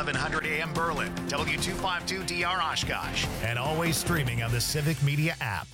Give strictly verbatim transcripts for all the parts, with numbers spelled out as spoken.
eleven hundred A M Berlin, W two fifty-two D R Oshkosh, and always streaming on the Civic Media app.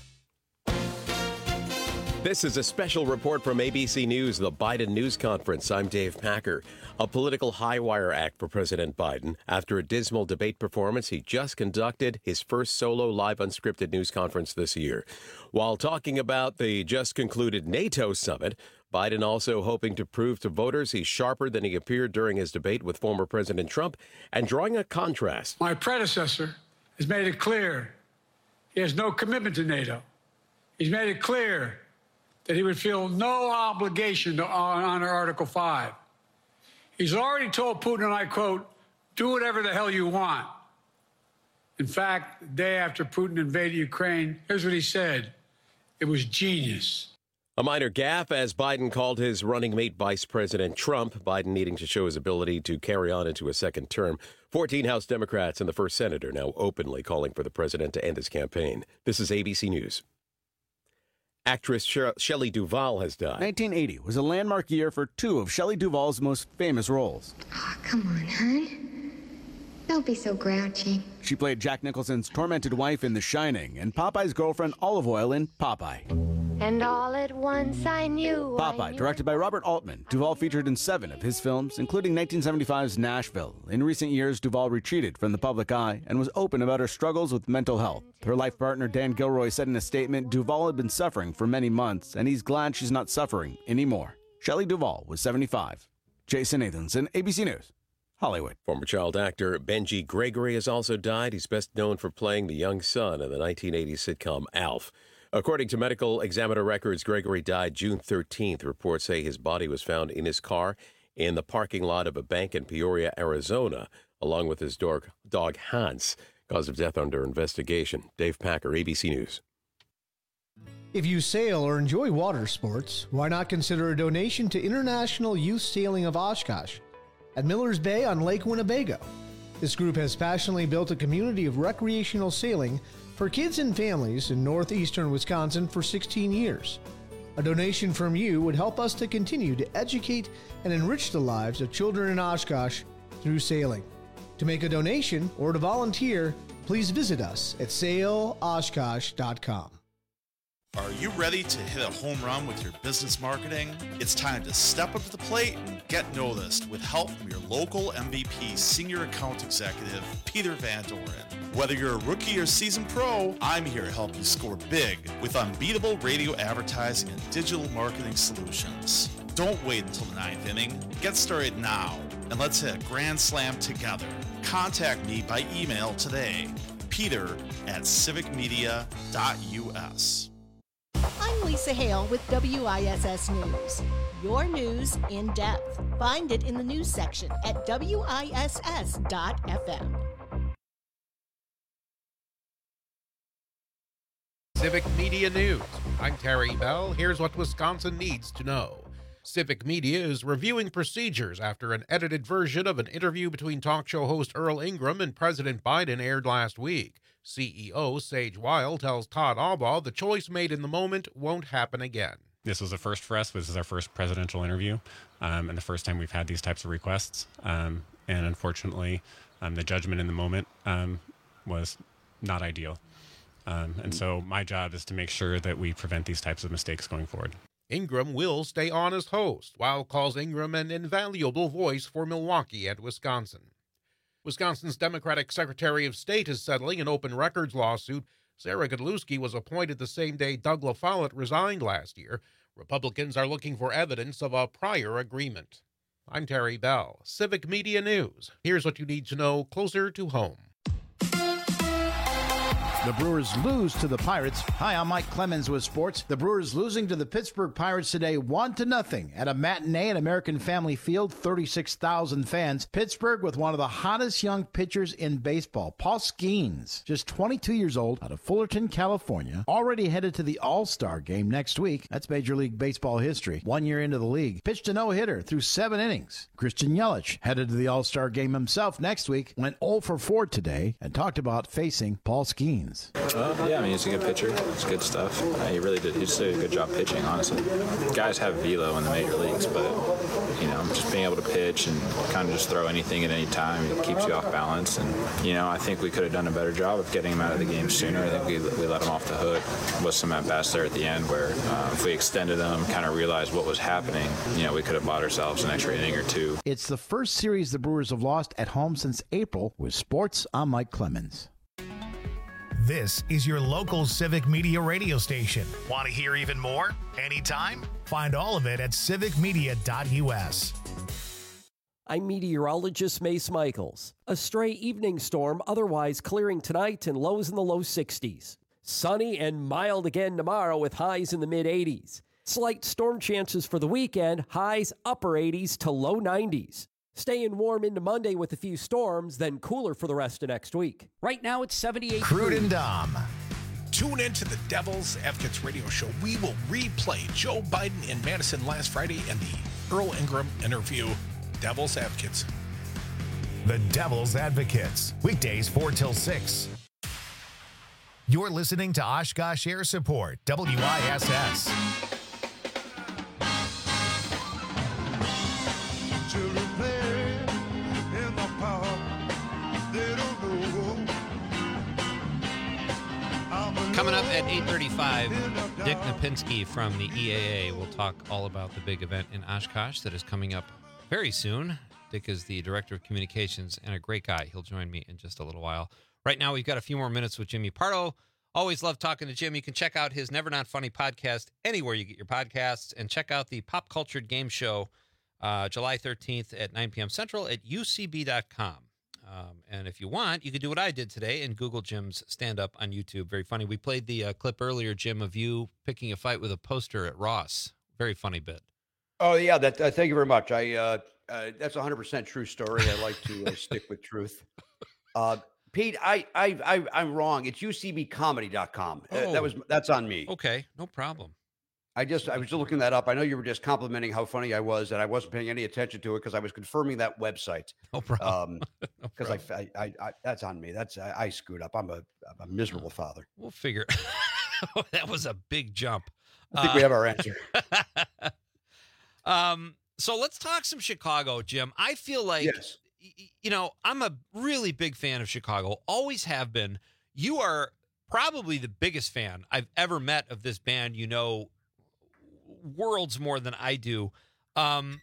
This is a special report from A B C News, the Biden News Conference. I'm Dave Packer. A political high-wire act for President Biden. After a dismal debate performance, he just conducted his first solo live unscripted news conference this year. While talking about the just concluded NATO summit, Biden also hoping to prove to voters he's sharper than he appeared during his debate with former President Trump, and drawing a contrast. My predecessor has made it clear he has no commitment to NATO. He's made it clear that he would feel no obligation to honor Article five. He's already told Putin, and I quote, "Do whatever the hell you want." In fact, the day after Putin invaded Ukraine, here's what he said. It was genius. A minor gaffe, as Biden called his running mate Vice President Trump, Biden needing to show his ability to carry on into a second term. fourteen House Democrats and the first senator now openly calling for the president to end his campaign. This is A B C News. Actress Shelley Duvall has died. nineteen eighty was a landmark year for two of Shelley Duvall's most famous roles. Oh, come on, hon. Don't be so grouchy. She played Jack Nicholson's tormented wife in The Shining and Popeye's girlfriend Olive Oyl in Popeye. And all at once I knew. Popeye, I knew. directed by Robert Altman. Duvall featured in seven of his films, including nineteen seventy-five's Nashville. In recent years, Duvall retreated from the public eye and was open about her struggles with mental health. Her life partner, Dan Gilroy, said in a statement, Duvall had been suffering for many months, and he's glad she's not suffering anymore. Shelley Duvall was seventy-five. Jason Nathanson, A B C News, Hollywood. Former child actor Benji Gregory has also died. He's best known for playing the young son in the nineteen eighties sitcom Alf. According to medical examiner records, Gregory died June thirteenth. Reports say his body was found in his car in the parking lot of a bank in Peoria, Arizona, along with his dog, dog Hans. Cause of death under investigation. Dave Packer, A B C News. If you sail or enjoy water sports, why not consider a donation to International Youth Sailing of Oshkosh at Millers Bay on Lake Winnebago. This group has passionately built a community of recreational sailing for kids and families in northeastern Wisconsin for sixteen years. A donation from you would help us to continue to educate and enrich the lives of children in Oshkosh through sailing. To make a donation or to volunteer, please visit us at sail oshkosh dot com. Are you ready to hit a home run with your business marketing? It's time to step up to the plate and get noticed with help from your local M V P Senior Account Executive, Peter Van Doren. Whether you're a rookie or seasoned pro, I'm here to help you score big with unbeatable radio advertising and digital marketing solutions. Don't wait until the ninth inning. Get started now, and let's hit a grand slam together. Contact me by email today, peter at civic media dot u s. I'm Lisa Hale with W I S S News. Your news in depth. Find it in the news section at W I S S dot F M. Civic Media News. I'm Terry Bell. Here's what Wisconsin needs to know. Civic Media is reviewing procedures after an edited version of an interview between talk show host Earl Ingram and President Biden aired last week. C E O Sage Weil tells Todd Albaugh the choice made in the moment won't happen again. This was a first for us. This is our first presidential interview, um, and the first time we've had these types of requests. Um, and unfortunately, um, the judgment in the moment um, was not ideal. Um, and so my job is to make sure that we prevent these types of mistakes going forward. Ingram will stay on as host. Weil calls Ingram an invaluable voice for Milwaukee and Wisconsin. Wisconsin's Democratic Secretary of State is settling an open records lawsuit. Sarah Godlewski was appointed the same day Doug LaFollette resigned last year. Republicans are looking for evidence of a prior agreement. I'm Terry Bell, Civic Media News. Here's what you need to know closer to home. The Brewers lose to the Pirates. Hi, I'm Mike Clemens with sports. The Brewers losing to the Pittsburgh Pirates today, one to nothing at a matinee at American Family Field, thirty-six thousand fans. Pittsburgh with one of the hottest young pitchers in baseball, Paul Skeens, just twenty-two years old, out of Fullerton, California, already headed to the All-Star game next week. That's Major League Baseball history. One year into the league, pitched a no-hitter through seven innings. Christian Yelich headed to the All-Star game himself next week, went oh for four today, and talked about facing Paul Skeens. Well, yeah, I mean, he's a good pitcher. It's good stuff. Uh, he really did. He just did a good job pitching, honestly. Guys have velo in the major leagues, but you know, just being able to pitch and kind of just throw anything at any time. It keeps you off balance. And, you know, I think we could have done a better job of getting him out of the game sooner. I think we, we let him off the hook with some at-bats there at the end where uh, if we extended them, kind of realized what was happening, you know, we could have bought ourselves an extra inning or two. It's the first series the Brewers have lost at home since April. With Sports, I'm Mike Clemens. This is your local Civic Media radio station. Want to hear even more? Anytime? Find all of it at civic media dot u s. I'm meteorologist Mace Michaels. A stray evening storm otherwise clearing tonight and lows in the low sixties. Sunny and mild again tomorrow with highs in the mid eighties. Slight storm chances for the weekend, highs upper eighties to low nineties. Staying warm into Monday with a few storms, then cooler for the rest of next week. Right now it's seventy-eight. Crude and Dom. Tune in to the Devil's Advocates radio show. We will replay Joe Biden in Madison last Friday and the Earl Ingram interview. Devil's Advocates. The Devil's Advocates. Weekdays four till six. You're listening to Oshkosh Air Support, W I S S. Coming up at eight thirty-five, Dick Napinski from the E A A will talk all about the big event in Oshkosh that is coming up very soon. Dick is the Director of Communications and a great guy. He'll join me in just a little while. Right now, we've got a few more minutes with Jimmy Pardo. Always love talking to Jim. You can check out his Never Not Funny podcast anywhere you get your podcasts, and check out the Pop Cultured Game Show uh, July thirteenth at nine p.m. Central at u c b dot com. Um, and if you want, you could do what I did today and Google Jim's stand-up on YouTube. Very funny. We played the uh, clip earlier, Jim, of you picking a fight with a poster at Ross. Very funny bit. Oh, yeah. That. Uh, thank you very much. I uh, uh, that's a one hundred percent true story. I like to uh, stick with truth. Uh, Pete, I, I, I, I'm wrong. It's u c b comedy dot com. Oh. Uh, that was That's on me. Okay, no problem. I just I was just looking that up. I know you were just complimenting how funny I was, and I wasn't paying any attention to it because I was confirming that website. No problem. Because um, no I, I, I, I, that's on me. That's I, I screwed up. I'm a, I'm a miserable father. We'll figure. That was a big jump. I think uh, we have our answer. um. So let's talk some Chicago, Jim. I feel like, yes. you know, I'm a really big fan of Chicago. Always have been. You are probably the biggest fan I've ever met of this band. You know, worlds more than I do. Um,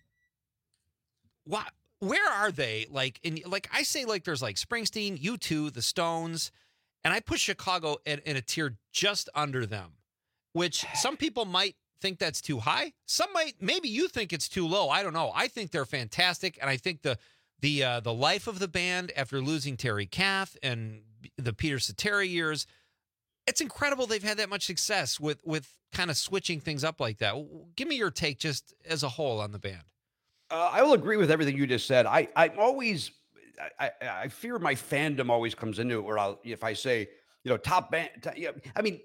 why, where are they? Like, in, like I say, like there's like Springsteen, U two, the Stones, and I put Chicago in, in a tier just under them, which some people might think that's too high. Some might, maybe you think it's too low. I don't know. I think they're fantastic, and I think the the uh, the life of the band after losing Terry Kath and the Peter Cetera years. It's incredible they've had that much success with with kind of switching things up like that. Give me your take just as a whole on the band. Uh, I will agree with everything you just said. I, I'm always, I, I fear my fandom always comes into it where I'll, if I say, you know, top band, you know, I mean,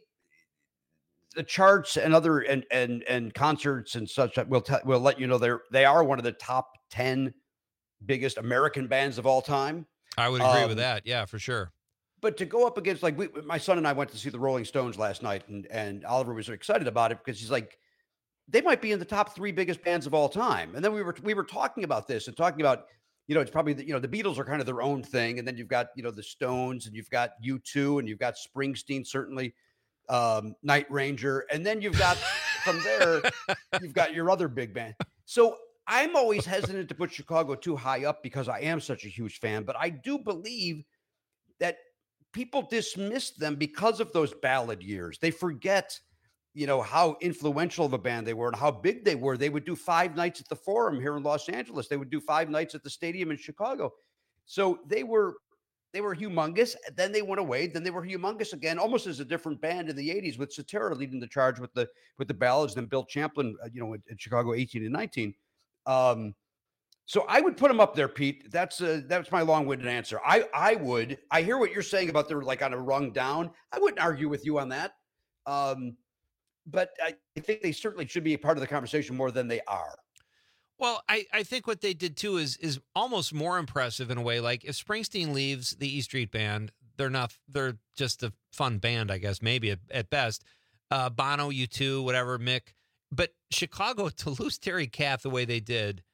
the charts and other, and, and, and concerts and such will, t- will let you know they're, they are one of the top ten biggest American bands of all time. I would agree um, with that. Yeah, for sure. But to go up against, like, we, my son and I went to see the Rolling Stones last night, and, and Oliver was excited about it because he's like, they might be in the top three biggest bands of all time. And then we were we were talking about this and talking about, you know, it's probably, the, you know, the Beatles are kind of their own thing. And then you've got, you know, the Stones, and you've got U two, and you've got Springsteen, certainly, um, Night Ranger. And then you've got, from there, you've got your other big band. So I'm always hesitant to put Chicago too high up because I am such a huge fan. But I do believe that people dismiss them because of those ballad years. They forget, you know, how influential of a band they were and how big they were. They would do five nights at the Forum here in Los Angeles. They would do five nights at the Stadium in Chicago. So they were, they were humongous. Then they went away. Then they were humongous again, almost as a different band in the eighties with Cetera leading the charge with the, with the ballads. Then Bill Champlin, uh, you know, in, in Chicago eighteen and nineteen. Um, So I would put them up there, Pete. That's uh, that's my long-winded answer. I I would. I hear what you're saying about they're like on a rung down. I wouldn't argue with you on that. Um, but I think they certainly should be a part of the conversation more than they are. Well, I, I think what they did too is is almost more impressive in a way. Like if Springsteen leaves the E Street Band, they're not. They're just a fun band, I guess, maybe at, at best. Uh, Bono, U two, whatever, Mick. But Chicago, to lose Terry Kath the way they did.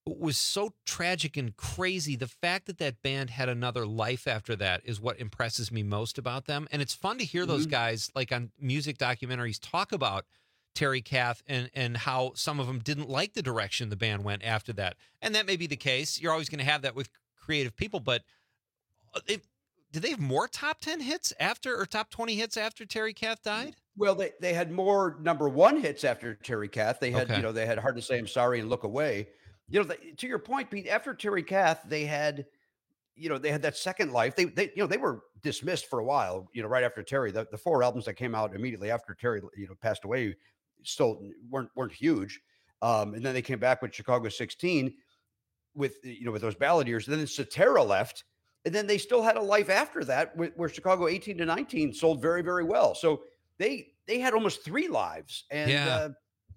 was so tragic and crazy. The fact that that band had another life after that is what impresses me most about them. And it's fun to hear mm-hmm. those guys, like on music documentaries, talk about Terry Kath and, and how some of them didn't like the direction the band went after that. And that may be the case. You're always going to have that with creative people, but they, did they have more top ten hits after, or top twenty hits after Terry Kath died? Well, they, they had more number one hits after Terry Kath. They had, Okay. you know, they had Hard to Say I'm Sorry and Look Away. You know, they, to your point, Pete, after Terry Kath, they had, you know, they had that second life. They, they, you know, they were dismissed for a while, you know, right after Terry. The, the four albums that came out immediately after Terry, you know, passed away still weren't, weren't huge. Um, and then they came back with Chicago sixteen with, you know, with those ballad years. And then Cetera left. And then they still had a life after that where, where Chicago eighteen to nineteen sold very, very well. So they, they had almost three lives. And, Yeah. uh,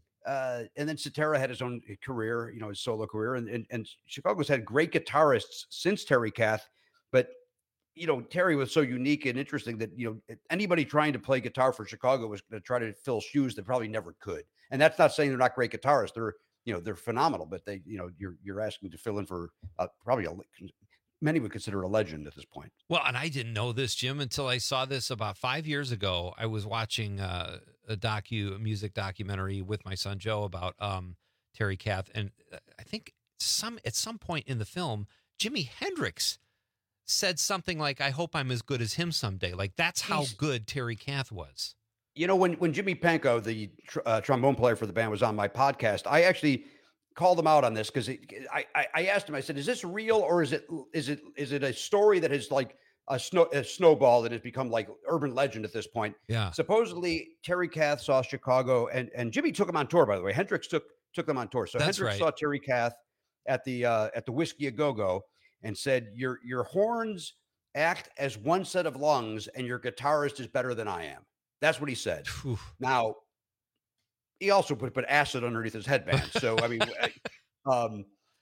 Uh, and then Cetera had his own career, you know, his solo career. And, and, and Chicago's had great guitarists since Terry Kath. But, you know, Terry was so unique and interesting that, you know, anybody trying to play guitar for Chicago was going to try to fill shoes that probably never could. And that's not saying they're not great guitarists. They're, you know, they're phenomenal. But they, you know, you're you're asking to fill in for uh, probably a, many would consider a legend at this point. Well, and I didn't know this, Jim, until I saw this about five years ago. I was watching uh, a docu, a music documentary with my son Joe about um, Terry Kath, and I think some at some point in the film, Jimi Hendrix said something like, "I hope I'm as good as him someday." Like that's how He's, good Terry Kath was. You know, when when Jimmy Pankow, the tr- uh, trombone player for the band, was on my podcast, I actually called him out on this because I, I I asked him. I said, "Is this real or is it is it is it a story that is like a snow a snowball that has become like urban legend at this point?" Yeah. Supposedly, Terry Kath saw Chicago, and and Jimmy took him on tour. By the way, Hendrix took took them on tour. So That's Hendrix right. saw Terry Kath at the uh, at the Whiskey a Go Go and said, "Your your horns act as one set of lungs, and your guitarist is better than I am." That's what he said. Now, he also put, put acid underneath his headband. So, I mean, um,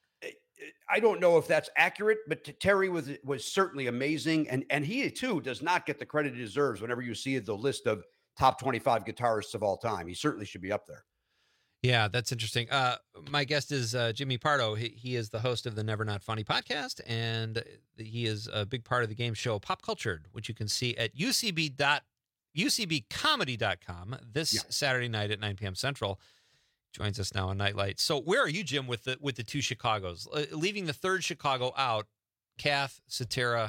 I don't know if that's accurate, but Terry was was certainly amazing. And, and he, too, does not get the credit he deserves whenever you see the list of top twenty-five guitarists of all time. He certainly should be up there. Yeah, that's interesting. Uh, my guest is uh, Jimmy Pardo. He, he is the host of the Never Not Funny podcast, and he is a big part of the game show Pop Cultured, which you can see at U C B dot U C B comedy dot com this yeah. Saturday night at nine p.m. Central. Joins us now on Nightlight. So where are you, Jim, with the with the two Chicagos? Uh, leaving the third Chicago out, Kath, Cetera.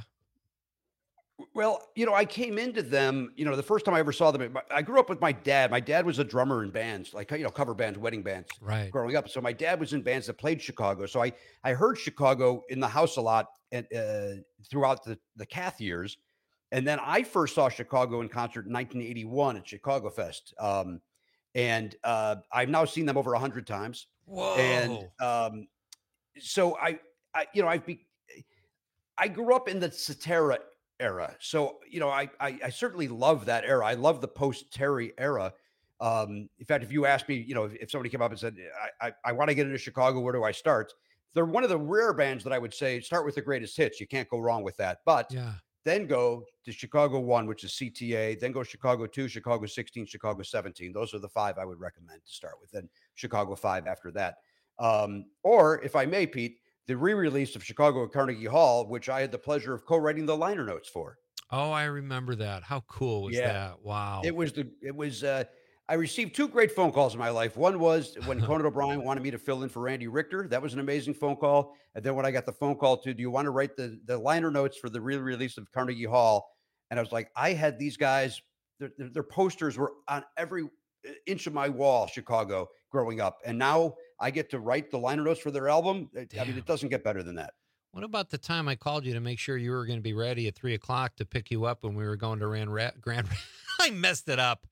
Well, you know, I came into them, you know, the first time I ever saw them, I grew up with my dad. My dad was a drummer in bands, like, you know, cover bands, wedding bands, right, growing up. So my dad was in bands that played Chicago. So I, I heard Chicago in the house a lot and, uh, throughout the, the Kath years. And then I first saw Chicago in concert in nineteen eighty-one at Chicago Fest. Um, and uh, I've now seen them over a hundred times. Whoa. And um, so I, I, you know, I've be, I grew up in the Cetera era. So, you know, I, I, I certainly love that era. I love the post Terry era. Um, in fact, if you asked me, you know, if, if somebody came up and said, I, I, I want to get into Chicago, where do I start? They're one of the rare bands that I would say start with the greatest hits. You can't go wrong with that. But yeah. then go to Chicago one, which is C T A, then go Chicago two, Chicago sixteen, Chicago seventeen. Those are the five I would recommend to start with. Then Chicago five after that. Um, or if I may, Pete, the re-release of Chicago at Carnegie Hall, which I had the pleasure of co-writing the liner notes for. Oh, I remember that. How cool was yeah. that? Wow. It was the, it was, uh, I received two great phone calls in my life. One was when Conan O'Brien wanted me to fill in for Randy Richter. That was an amazing phone call. And then when I got the phone call to, do you want to write the, the liner notes for the re-release of Carnegie Hall? And I was like, I had these guys, their, their, their posters were on every inch of my wall, Chicago, growing up. And now I get to write the liner notes for their album. Damn. I mean, it doesn't get better than that. What about the time I called you to make sure you were going to be ready at three o'clock to pick you up when we were going to Ran Ra- Grand? I messed it up.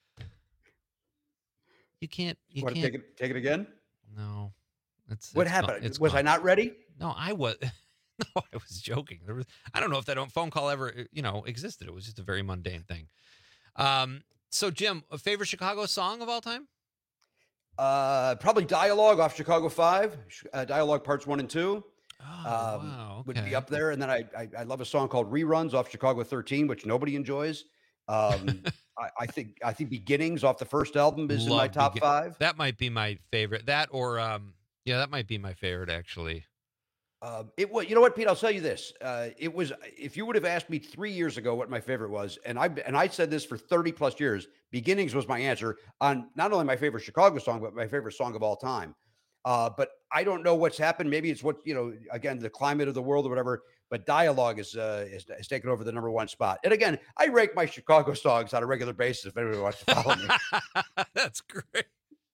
You can't. You want can't to take it? Take it again? No. It's, what it's happened? Gone. It's was gone. I not ready? No, I was. No, I was joking. There was. I don't know if that phone call ever, you know, existed. It was just a very mundane thing. Um. So, Jim, a favorite Chicago song of all time? Uh, probably Dialogue off Chicago five, uh, Dialogue parts one and two. Oh, um, wow, okay. Would be up there. And then I, I I love a song called Reruns off Chicago thirteen, which nobody enjoys. Um, I, I think I think Beginnings off the first album is Love in my top Begin- five. That might be my favorite. That or um, yeah, that might be my favorite actually. Uh, it was, you know what, Pete? I'll tell you this. Uh, it was, if you would have asked me three years ago what my favorite was, and I and I said this for thirty plus years. Beginnings was my answer on not only my favorite Chicago song, but my favorite song of all time. Uh, but I don't know what's happened. Maybe it's what, you know, again, the climate of the world or whatever. But Dialogue is uh, is, is taken over the number one spot. And again, I rank my Chicago songs on a regular basis. If anybody wants to follow me, that's great.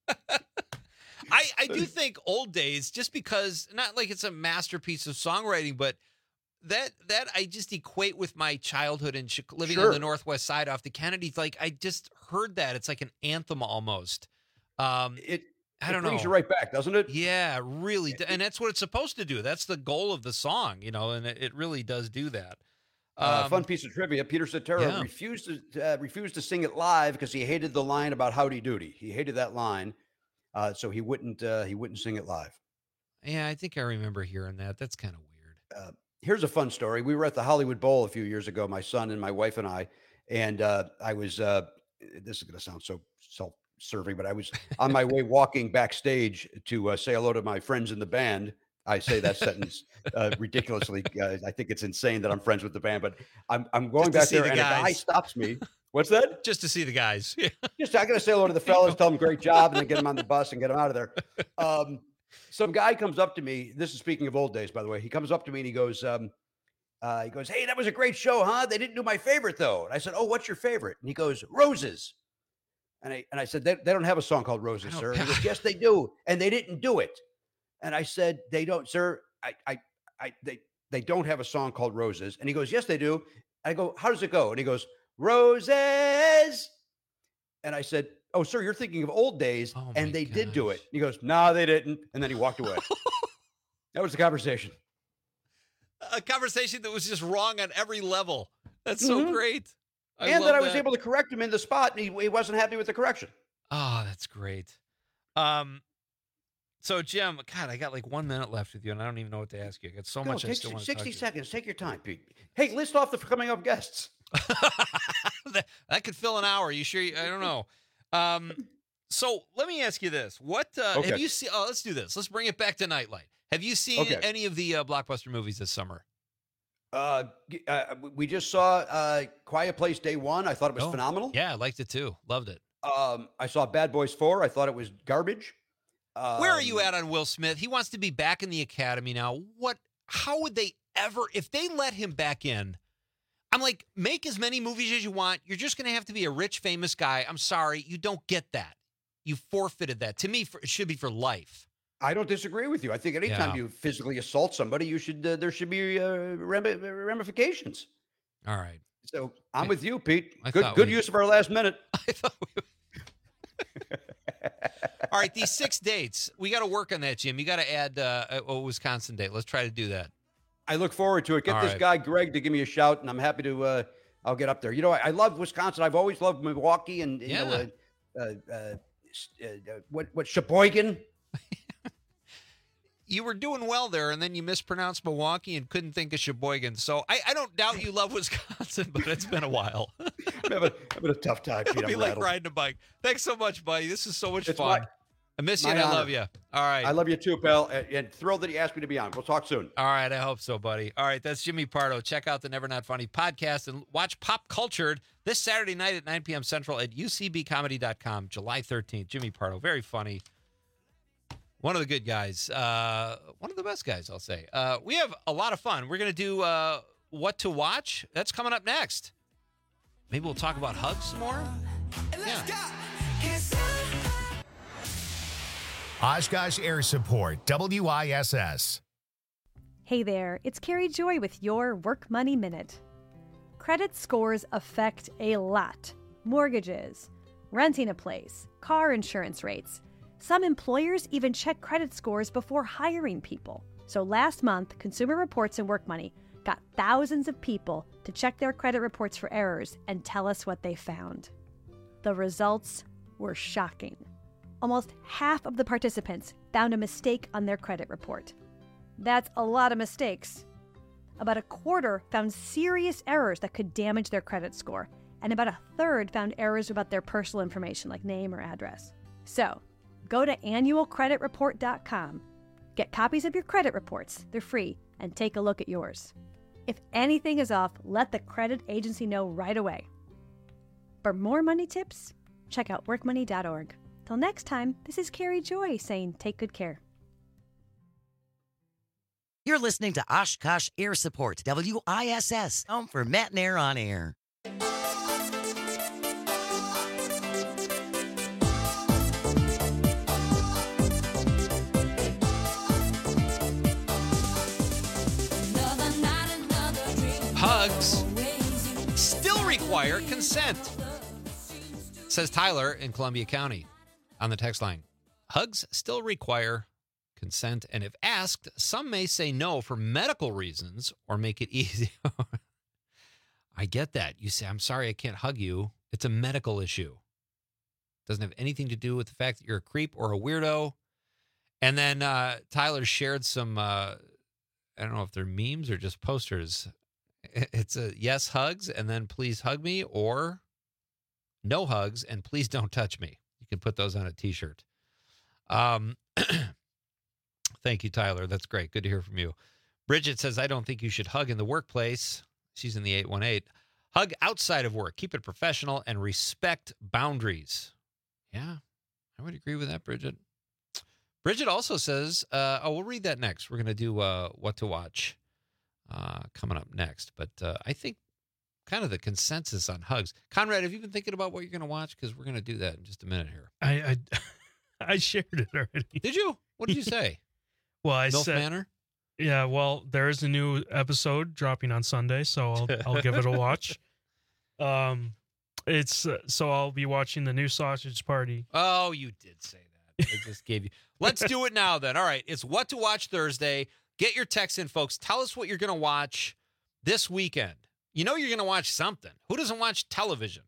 I, I do think Old Days, just because, not like it's a masterpiece of songwriting, but that that I just equate with my childhood and Chi- living Sure. on the Northwest Side off the Kennedy. Like, I just heard that. It's like an anthem almost. Um, it I don't it brings know. you right back, doesn't it? Yeah, really. d- And that's what it's supposed to do. That's the goal of the song, you know, and it, it really does do that. Uh, Um, fun piece of trivia: Peter Cetera yeah. refused to uh, refused to sing it live because he hated the line about "Howdy Doody." He hated that line, uh, so he wouldn't uh, he wouldn't sing it live. Yeah, I think I remember hearing that. That's kind of weird. Uh, here's a fun story. We were at the Hollywood Bowl a few years ago, my son and my wife and I, and uh, I was. Uh, this is going to sound so self-serving, but I was on my way walking backstage to uh, say hello to my friends in the band. I say that sentence uh, ridiculously. Uh, I think it's insane that I'm friends with the band, but I'm I'm going Just to back see there, the and a guy guys. stops me. What's that? Just to see the guys. Just I got to say hello to the fellas, tell them great job, and then get them on the bus and get them out of there. Um, some guy comes up to me. This is speaking of old days, by the way. He comes up to me and he goes, um, uh, he goes, "Hey, that was a great show, huh? They didn't do my favorite though." And I said, "Oh, what's your favorite?" And he goes, "Roses." And I and I said, "They, they don't have a song called Roses, sir." And he goes, "Yes, they do, and they didn't do it." And I said, "They don't, sir. I, I, I, they, they don't have a song called Roses." And he goes, "Yes, they do." I go, "How does it go?" And he goes, "Roses." And I said, "Oh, sir, you're thinking of Old Days, and they did do it." And he goes, "No, they didn't." And then he walked away. That was the conversation. A conversation that was just wrong on every level. That's so Mhm. great. I and love then I was that. able to correct him in the spot, and he, he wasn't happy with the correction. Oh, that's great. Um, so Jim, God, I got like one minute left with you, and I don't even know what to ask you. I got so Go, much I take still want to talk sixty to you. seconds. Take your time, Pete. Hey, list off the coming up guests. that, that could fill an hour. You sure? You, I don't know. Um, so let me ask you this: What uh, Okay. have you seen? Oh, let's do this. Let's bring it back to Nightlight. Have you seen Okay. any of the uh, blockbuster movies this summer? Uh, g- uh, we just saw uh, Quiet Place Day One. I thought it was Oh, phenomenal. Yeah, I liked it too. Loved it. Um, I saw Bad Boys Four. I thought it was garbage. Where are you Um, at on Will Smith? He wants to be back in the academy now. What? How would they ever, if they let him back in? I'm like, make as many movies as you want. You're just going to have to be a rich, famous guy. I'm sorry, you don't get that. You forfeited that. To me, for, it should be for life. I don't disagree with you. I think anytime Yeah. you physically assault somebody, you should uh, there should be uh, rami- ramifications. All right. So I'm with you, Pete. I Good thought good we- use of our last minute. All right, these six dates, we got to work on that, Jim. You got to add uh, a, a Wisconsin date. Let's try to do that. I look forward to it. Get All this right. guy Greg to give me a shout, and I'm happy to. Uh, I'll get up there. You know, I, I love Wisconsin. I've always loved Milwaukee, and you Yeah. know, uh, uh, uh, s- uh, uh, what what Sheboygan. You were doing well there, and then you mispronounced Milwaukee and couldn't think of Sheboygan. So I, I don't doubt you love Wisconsin, but it's been a while. I'm having, having a tough time. Pete. It'll be I'm like rattled. riding a bike. Thanks so much, buddy. This is so much It's fun. my- I miss you my and I honor. love you. All right. I love you too, pal, and, and thrilled that you asked me to be on. We'll talk soon. All right, I hope so, buddy. All right, that's Jimmy Pardo. Check out the Never Not Funny podcast and watch Pop Cultured this Saturday night at nine p.m. Central at u c b comedy dot com, July thirteenth. Jimmy Pardo, very funny. One of the good guys. Uh, one of the best guys, I'll say. Uh, we have a lot of fun. We're going to do uh, What to Watch. That's coming up next. Maybe we'll talk about hugs some more. Yeah. Oshkosh Air Support, W I S S. Hey there, it's Carrie Joy with your Work Money Minute. Credit scores affect a lot. Mortgages, renting a place, car insurance rates. Some employers even check credit scores before hiring people. So last month, Consumer Reports and Work Money got thousands of people to check their credit reports for errors and tell us what they found. The results were shocking. Almost half of the participants found a mistake on their credit report. That's a lot of mistakes. About a quarter found serious errors that could damage their credit score, and about a third found errors about their personal information like name or address. So, go to annual credit report dot com, Get copies of your credit reports. They're free. And take a look at yours. If anything is off, let the credit agency know right away. For more money tips, check out work money dot org. Till next time, this is Carrie Joy saying take good care. You're listening to Oshkosh Air Support, W I S S, home for Matt and Air on Air. Hugs still require consent, says Tyler in Columbia County on the text line. Hugs still require consent, and if asked, some may say no for medical reasons or make it easy. I get that. You say, I'm sorry, I can't hug you. It's a medical issue. Doesn't have anything to do with the fact that you're a creep or a weirdo. And then uh, Tyler shared some, uh, I don't know if they're memes or just posters. It's a yes hugs and then please hug me, or no hugs and please don't touch me. You can put those on a t-shirt. Um, thank you, Tyler. That's great. Good to hear from you. Bridget says, I don't think you should hug in the workplace. She's in the eight one eight. Hug outside of work. Keep it professional and respect boundaries. Yeah, I would agree with that, Bridget. Bridget also says, uh, oh, we'll read that next. We're going to do uh, what to watch uh, coming up next. But uh, I think kind of the consensus on hugs. Conrad, have you been thinking about what you're going to watch? Because we're going to do that in just a minute here. I I, I shared it already. Did you? What did you say? Well, I Milf said, Manor? Yeah, well, there is a new episode dropping on Sunday, so I'll I'll give it a watch. Um, it's uh, so I'll be watching the new Sausage Party. Oh, you did say that. I just gave you. Let's do it now then. All right, it's What to Watch Thursday. Get your texts in, folks. Tell us what you're going to watch this weekend. You know you're going to watch something. Who doesn't watch television?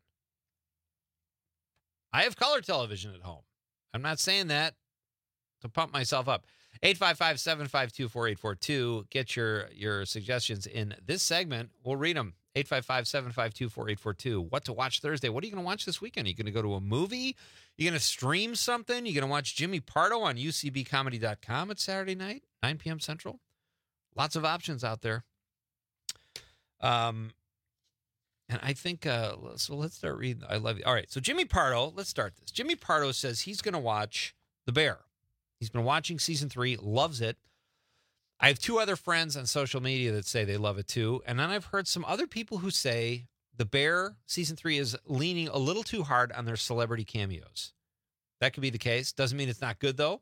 I have color television at home. I'm not saying that to pump myself up. eight five five, seven five two, four eight four two. Get your, your suggestions in this segment. We'll read them. eight five five, seven five two, four eight four two. What to watch Thursday? What are you going to watch this weekend? Are you going to go to a movie? You going to stream something? You going to watch Jimmy Pardo on U C B comedy dot com at Saturday night, nine p.m. Central? Lots of options out there. Um, and I think, uh, so let's start reading. I love you. All right. So Jimmy Pardo, let's start this. Jimmy Pardo says he's going to watch The Bear. He's been watching season three, loves it. I have two other friends on social media that say they love it too. And then I've heard some other people who say The Bear season three is leaning a little too hard on their celebrity cameos. That could be the case. Doesn't mean it's not good though.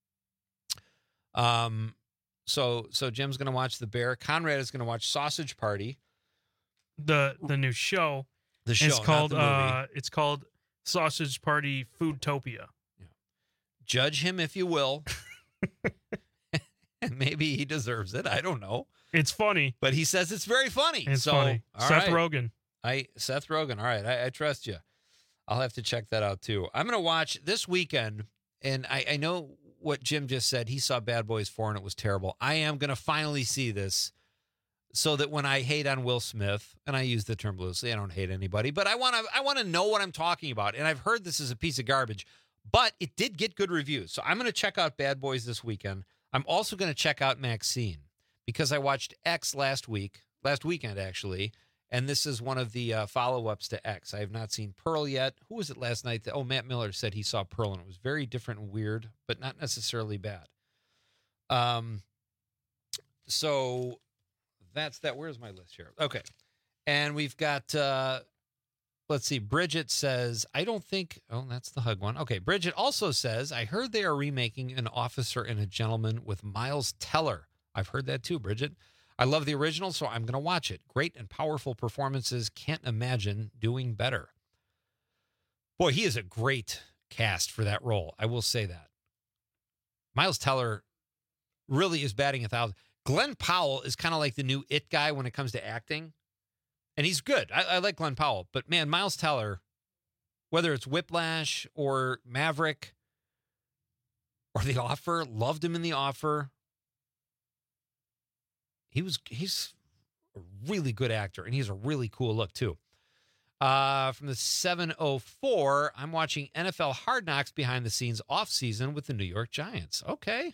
Um, so, so Jim's going to watch The Bear. Conrad is going to watch Sausage Party. The the new show. The show, It's called not the movie. uh it's called Sausage Party Foodtopia. Judge him if you will. And maybe he deserves it. I don't know. It's funny. But he says it's very funny. It's so, funny. all Seth right. Rogen. I Seth Rogen. All right. I, I trust you. I'll have to check that out too. I'm going to watch this weekend. And I, I know what Jim just said. He saw Bad Boys four and it was terrible. I am going to finally see this so that when I hate on Will Smith, and I use the term loosely, I don't hate anybody, but I want to I want to know what I'm talking about. And I've heard this is a piece of garbage, but it did get good reviews. So I'm going to check out Bad Boys this weekend. I'm also going to check out Maxine because I watched X last week, last weekend actually, and this is one of the uh, follow-ups to X. I have not seen Pearl yet. Who was it last night? That, oh, Matt Miller said he saw Pearl, and it was very different and weird, but not necessarily bad. Um, so that's that. Where's my list here? Okay. And we've got, uh, let's see, Bridget says, I don't think, oh, that's the hug one. Okay. Bridget also says, I heard they are remaking An Officer and a Gentleman with Miles Teller. I've heard that too, Bridget. I love the original, so I'm going to watch it. Great and powerful performances. Can't imagine doing better. Boy, he is a great cast for that role. I will say that. Miles Teller really is batting a thousand. Glenn Powell is kind of like the new it guy when it comes to acting. And he's good. I, I like Glenn Powell. But, man, Miles Teller, whether it's Whiplash or Maverick or The Offer, loved him in The Offer. He was he's a really good actor, and he has a really cool look, too. Uh, from the seven oh four, I'm watching N F L Hard Knocks behind the scenes off-season with the New York Giants. Okay.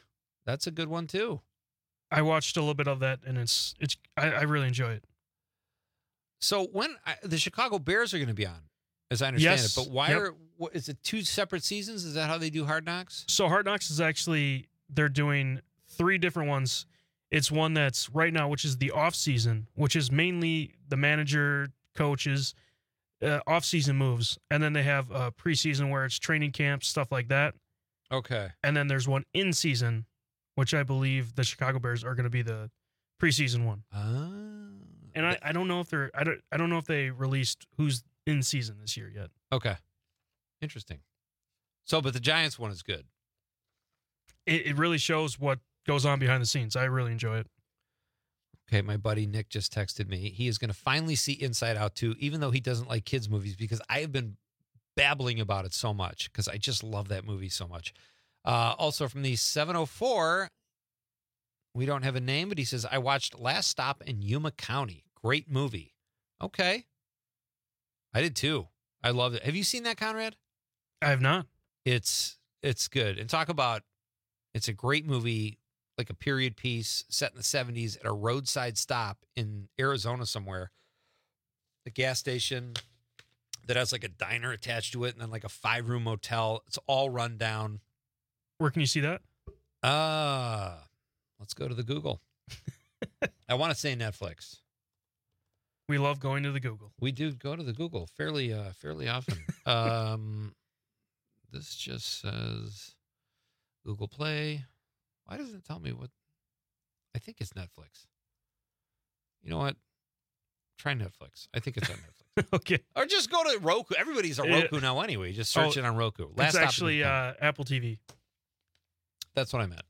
That's a good one too. I watched a little bit of that, and it's it's I, I really enjoy it. So when I, the Chicago Bears are going to be on, as I understand Yes. it, but why Yep. are what, is it two separate seasons? Is that how they do Hard Knocks? So Hard Knocks is actually, they're doing three different ones. It's one that's right now, which is the off season, which is mainly the manager, coaches, uh, off season moves, and then they have a preseason where it's training camps, stuff like that. Okay. And then there's one in season, which I believe the Chicago Bears are going to be the preseason one. Ah. And I, I don't know if they're I don't I don't know if they released who's in season this year yet. Okay. Interesting. So, but the Giants one is good. It, it really shows what goes on behind the scenes. I really enjoy it. Okay, my buddy Nick just texted me. He is going to finally see Inside Out two, even though he doesn't like kids' movies, because I have been babbling about it so much because I just love that movie so much. Uh, also from the seven oh four, we don't have a name, but he says, I watched Last Stop in Yuma County. Great movie. Okay. I did too. I loved it. Have you seen that, Conrad? I have not. It's it's good. And talk about, it's a great movie, like a period piece set in the seventies at a roadside stop in Arizona somewhere. The gas station that has like a diner attached to it and then like a five-room motel. It's all run down. Where can you see that? Uh, let's go to the Google. I want to say Netflix. We love going to the Google. We do go to the Google fairly uh, fairly often. um, this just says Google Play. Why doesn't it tell me what? I think it's Netflix. You know what? Try Netflix. I think it's on Netflix. Okay. Or just go to Roku. Everybody's a Roku now anyway. Just search Oh, it on Roku. It's Stop in actually the- uh, Apple T V. That's what I meant.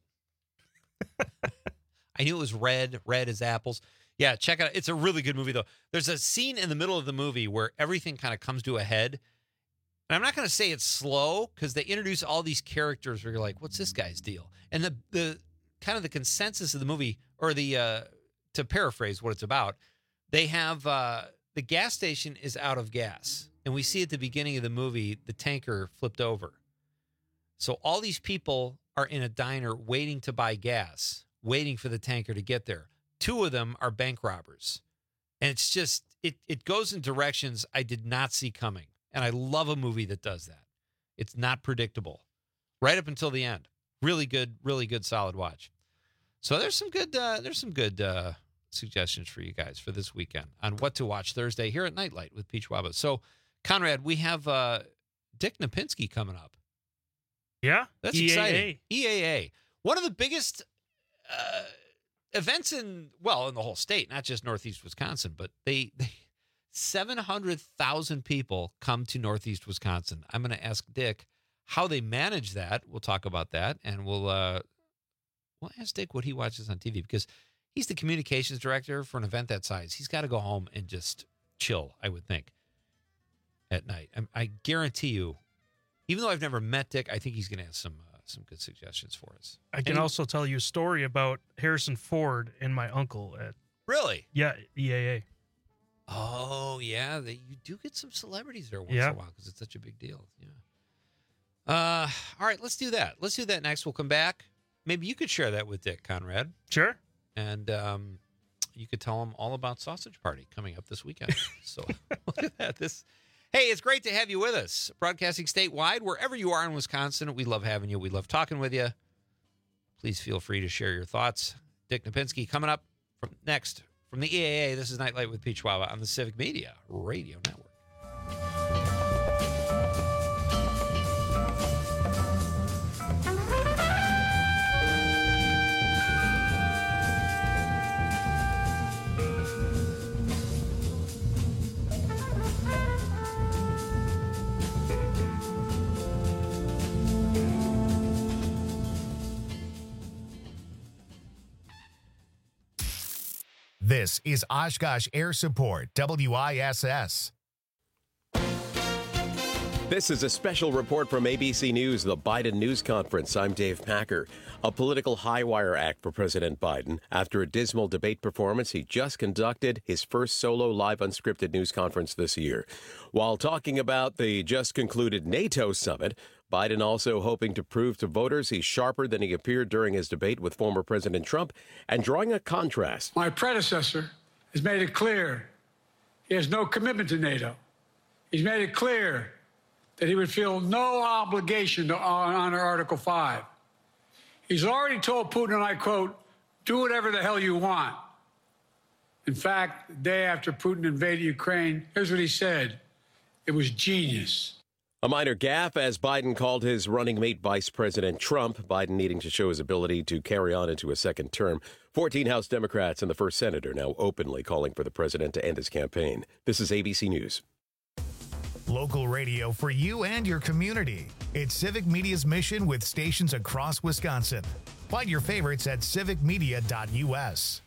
I knew it was red. Red is apples. Yeah, check it out. It's a really good movie, though. There's a scene in the middle of the movie where everything kind of comes to a head. And I'm not going to say it's slow because they introduce all these characters where you're like, what's this guy's deal? And the the kind of the consensus of the movie, or the, uh, to paraphrase what it's about, they have uh, the gas station is out of gas. And we see at the beginning of the movie, the tanker flipped over. So all these people are in a diner waiting to buy gas, waiting for the tanker to get there. Two of them are bank robbers. And it's just, it it goes in directions I did not see coming. And I love a movie that does that. It's not predictable. Right up until the end. Really good, really good, solid watch. So there's some good, uh, there's some good uh, suggestions for you guys for this weekend on what to watch Thursday here at Nightlight with Peach Waba. So, Conrad, we have uh, Dick Napinski coming up. Yeah? That's E A A. exciting. E A A. One of the biggest uh, events in, well, in the whole state, not just Northeast Wisconsin, but they, they seven hundred thousand people come to Northeast Wisconsin. I'm going to ask Dick how they manage that. We'll talk about that, and we'll uh, we'll ask Dick what he watches on T V, because he's the communications director for an event that size. He's got to go home and just chill, I would think, at night. I, I guarantee you, even though I've never met Dick, I think he's going to have some uh, some good suggestions for us. I can Any- also tell you a story about Harrison Ford and my uncle at Really? yeah E A A. Oh, yeah. They, you do get some celebrities there once Yeah. in a while because it's such a big deal. Yeah. Uh, all right, let's do that. Let's do that next. We'll come back. Maybe you could share that with Dick, Conrad. Sure. And um, you could tell him all about Sausage Party coming up this weekend. So look at that. This, hey, it's great to have you with us. Broadcasting statewide, wherever you are in Wisconsin. We love having you. We love talking with you. Please feel free to share your thoughts. Dick Napinski coming up from next from the E A A. This is Nightlight with Peach Waba on the Civic Media Radio Network. This is Oshkosh Air Support, W I S S. This is a special report from A B C News, the Biden News Conference. I'm Dave Packer. A political high-wire act for President Biden. After a dismal debate performance, he just conducted his first solo live unscripted news conference this year. While talking about the just concluded NATO summit, Biden also hoping to prove to voters he's sharper than he appeared during his debate with former President Trump and drawing a contrast. My predecessor has made it clear he has no commitment to NATO. He's made it clear that he would feel no obligation to honor Article five. He's already told Putin, and I quote, do whatever the hell you want. In fact, the day after Putin invaded Ukraine, here's what he said. It was genius. A minor gaffe, as Biden called his running mate, Vice President Trump. Biden needing to show his ability to carry on into a second term. fourteen House Democrats and the first senator now openly calling for the president to end his campaign. This is A B C News. Local radio for you and your community. It's Civic Media's mission with stations across Wisconsin. Find your favorites at civic media dot U S.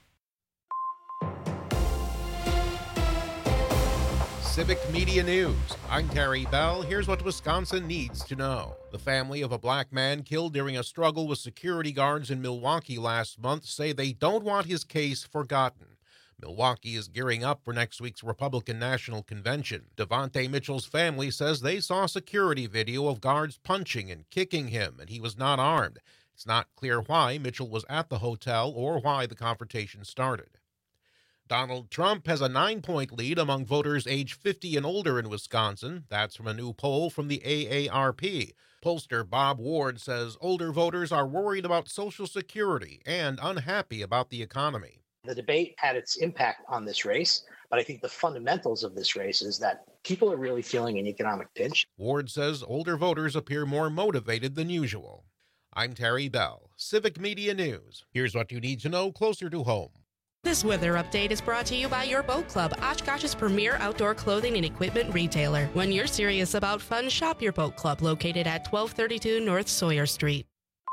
Civic Media News. I'm Terry Bell. Here's what Wisconsin needs to know. The family of a black man killed during a struggle with security guards in Milwaukee last month say they don't want his case forgotten. Milwaukee is gearing up for next week's Republican National Convention. Devontae Mitchell's family says they saw security video of guards punching and kicking him, and he was not armed. It's not clear why Mitchell was at the hotel or why the confrontation started. Donald Trump has a nine-point lead among voters age fifty and older in Wisconsin. That's from a new poll from the A A R P. Pollster Bob Ward says older voters are worried about Social Security and unhappy about the economy. The debate had its impact on this race, but I think the fundamentals of this race is that people are really feeling an economic pinch. Ward says older voters appear more motivated than usual. I'm Terry Bell, Civic Media News. Here's what you need to know closer to home. This weather update is brought to you by your Boat Club, Oshkosh's premier outdoor clothing and equipment retailer. When you're serious about fun, shop your Boat Club, located at twelve thirty-two North Sawyer Street.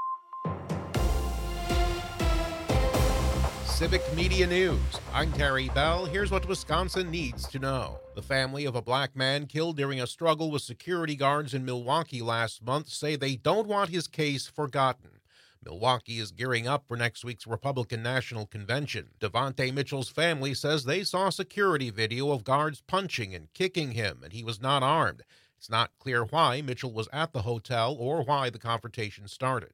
Civic Media News. I'm Terry Bell. Here's what Wisconsin needs to know. The family of a black man killed during a struggle with security guards in Milwaukee last month say they don't want his case forgotten. Milwaukee is gearing up for next week's Republican National Convention. Devontae Mitchell's family says they saw security video of guards punching and kicking him, and he was not armed. It's not clear why Mitchell was at the hotel or why the confrontation started.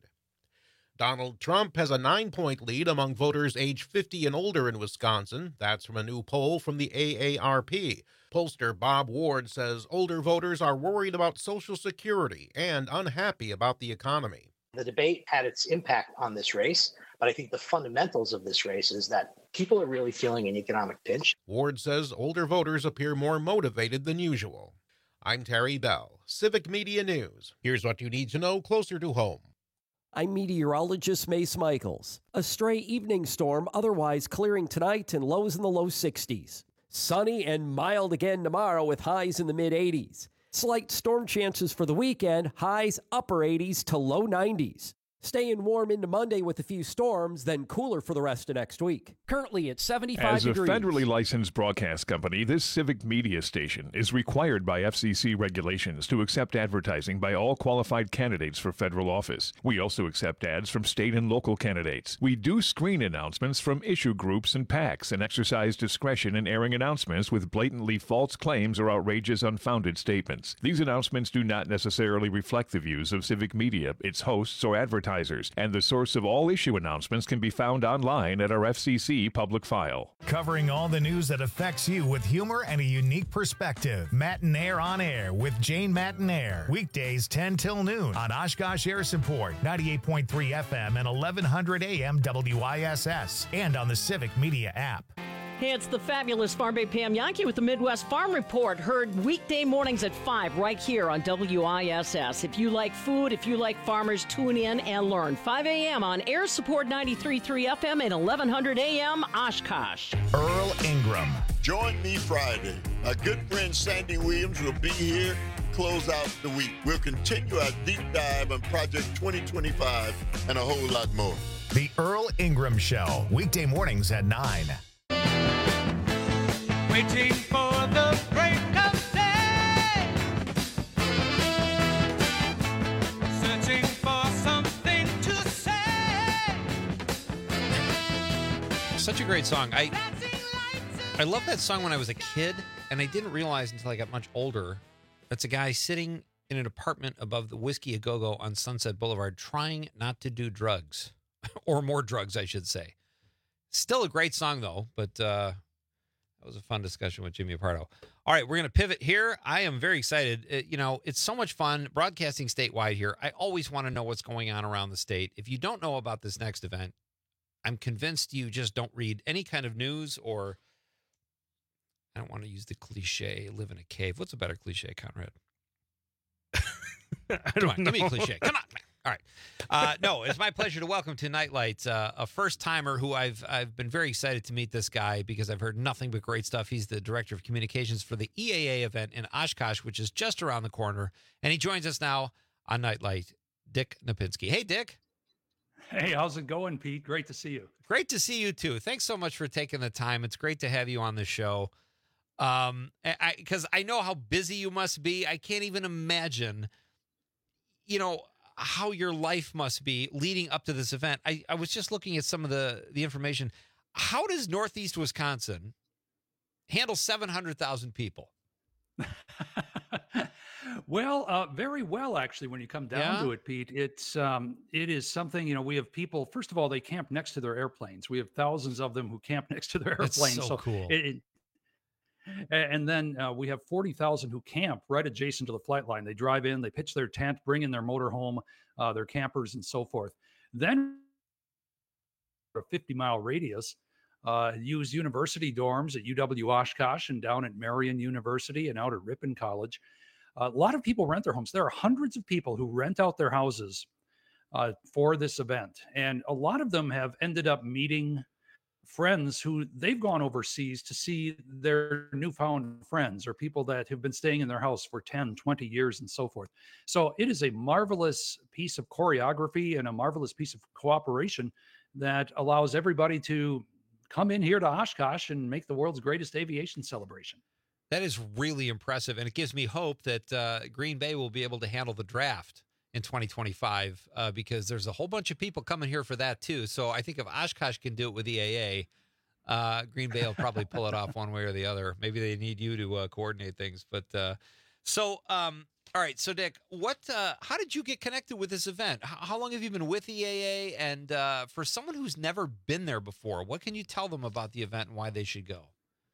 Donald Trump has a nine-point lead among voters age fifty and older in Wisconsin. That's from a new poll from the A A R P. Pollster Bob Ward says older voters are worried about Social Security and unhappy about the economy. The debate had its impact on this race, but I think the fundamentals of this race is that people are really feeling an economic pinch. Ward says older voters appear more motivated than usual. I'm Terry Bell, Civic Media News. Here's what you need to know closer to home. I'm meteorologist Mace Michaels. A stray evening storm otherwise clearing tonight and lows in the low sixties. Sunny and mild again tomorrow with highs in the mid eighties. Slight storm chances for the weekend, highs upper eighties to low nineties. Staying warm into Monday with a few storms, then cooler for the rest of next week. Currently at seventy-five As a degrees. federally licensed broadcast company, this Civic Media station is required by F C C regulations to accept advertising by all qualified candidates for federal office. We also accept ads from state and local candidates. We do screen announcements from issue groups and PACs and exercise discretion in airing announcements with blatantly false claims or outrageous, unfounded statements. These announcements do not necessarily reflect the views of Civic Media, its hosts, or advertisers. And the source of all issue announcements can be found online at our F C C public file. Covering all the news that affects you with humor and a unique perspective. Matinaire on Air with Jane Matinaire. Weekdays ten till noon on Oshkosh Air Support, ninety-eight point three F M and eleven hundred A M W I S S, and on the Civic Media app. Hey, it's the fabulous Farm Babe Pam Yankee with the Midwest Farm Report, heard weekday mornings at five right here on W I S S. If you like food, if you like farmers, tune in and learn. five A M on Air Support ninety-three point three F M and eleven hundred A M Oshkosh. Earl Ingram. Join me Friday. My good friend Sandy Williams will be here to close out the week. We'll continue our deep dive on Project twenty twenty-five and a whole lot more. The Earl Ingram Show, weekday mornings at nine. Waiting for the break of day, searching for something to say. Such a great song. I I loved that song when I was a kid, and I didn't realize until I got much older. That's a guy sitting in an apartment above the Whiskey A Go-Go on Sunset Boulevard, trying not to do drugs, or more drugs, I should say. Still a great song, though, but uh, that was a fun discussion with Jimmy Pardo. All right, we're going to pivot here. I am very excited. It, you know, it's so much fun broadcasting statewide here. I always want to know what's going on around the state. If you don't know about this next event, I'm convinced you just don't read any kind of news, or I don't want to use the cliche, live in a cave. What's a better cliche, Conrad? I Come don't on, know. give me a cliche. Come on. All right. Uh, no, it's my pleasure to welcome to Nightlight uh, a first-timer who I've I've been very excited to meet this guy because I've heard nothing but great stuff. He's the Director of Communications for the E A A event in Oshkosh, which is just around the corner. And he joins us now on Nightlight, Dick Napinski. Hey, Dick. Hey, how's it going, Pete? Great to see you. Great to see you, too. Thanks so much for taking the time. It's great to have you on the show. Um, I because I know how busy you must be. I can't even imagine, you know, how your life must be leading up to this event. I, I was just looking at some of the, the information. How does Northeast Wisconsin handle seven hundred thousand people? Well, uh, very well, actually, when you come down Yeah? to it, Pete. It's um, it is something, you know, we have people, first of all, they camp next to their airplanes. We have thousands of them who camp next to their That's airplanes. so cool. It, it- a- and then uh, we have forty thousand who camp right adjacent to the flight line. They drive in, they pitch their tent, bring in their motorhome, uh, their campers, and so forth. Then a fifty mile radius, uh, use university dorms at U W Oshkosh and down at Marion University and out at Ripon College. A lot of people rent their homes. There are hundreds of people who rent out their houses uh, for this event. And a lot of them have ended up meeting friends who they've gone overseas to see their newfound friends or people that have been staying in their house for ten, twenty years and so forth. So it is a marvelous piece of choreography and a marvelous piece of cooperation that allows everybody to come in here to Oshkosh and make the world's greatest aviation celebration. That is really impressive, and it gives me hope that uh, Green Bay will be able to handle the draft in twenty twenty-five uh, because there's a whole bunch of people coming here for that too. So I think if Oshkosh can do it with E A A, uh, Green Bay will probably pull it off one way or the other. Maybe they need you to uh, coordinate things. But uh, so, um, all right. So, Dick, what? Uh, how did you get connected with this event? H- how long have you been with E A A? And uh, for someone who's never been there before, what can you tell them about the event and why they should go?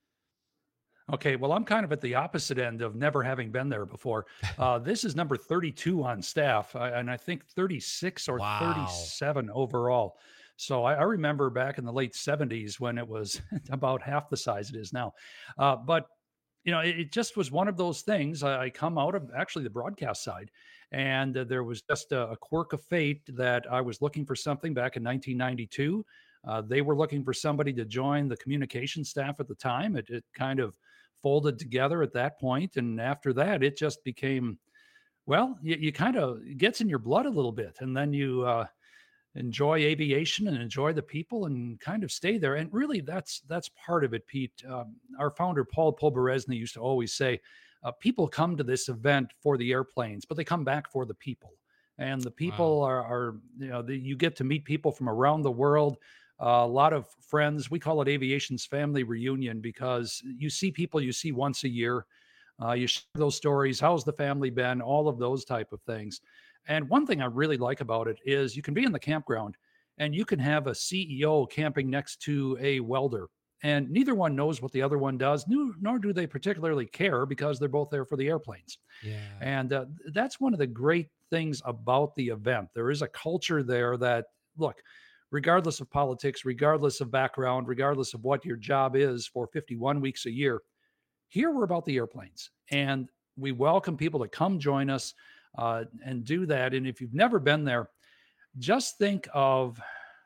Okay, well, I'm kind of at the opposite end of never having been there before. Uh, this is number thirty-two on staff, uh, and I think thirty-six or Wow. thirty-seven overall. So I, I remember back in the late seventies when it was about half the size it is now. Uh, but, you know, it, it just was one of those things. I, I come out of actually the broadcast side, and uh, there was just a, a quirk of fate that I was looking for something back in nineteen ninety-two. Uh, they were looking for somebody to join the communication staff at the time. It, it kind of folded together at that point, and after that, it just became, well, you, you kind of it gets in your blood a little bit, and then you uh, enjoy aviation and enjoy the people, and kind of stay there. And really, that's that's part of it, Pete. Um, our founder Paul Polberezny used to always say, uh, "People come to this event for the airplanes, but they come back for the people." And the people are, are, you know, the, you get to meet people from around the world. Uh, a lot of friends. We call it Aviation's Family Reunion because you see people you see once a year. Uh, you share those stories. How's the family been? All of those type of things. And one thing I really like about it is you can be in the campground and you can have a C E O camping next to a welder, and neither one knows what the other one does, nor, nor do they particularly care because they're both there for the airplanes. Yeah. And uh, that's one of the great things about the event. There is a culture there that, look, regardless of politics, regardless of background, regardless of what your job is for fifty-one weeks a year, here we're about the airplanes. And we welcome people to come join us uh, and do that. And if you've never been there, just think of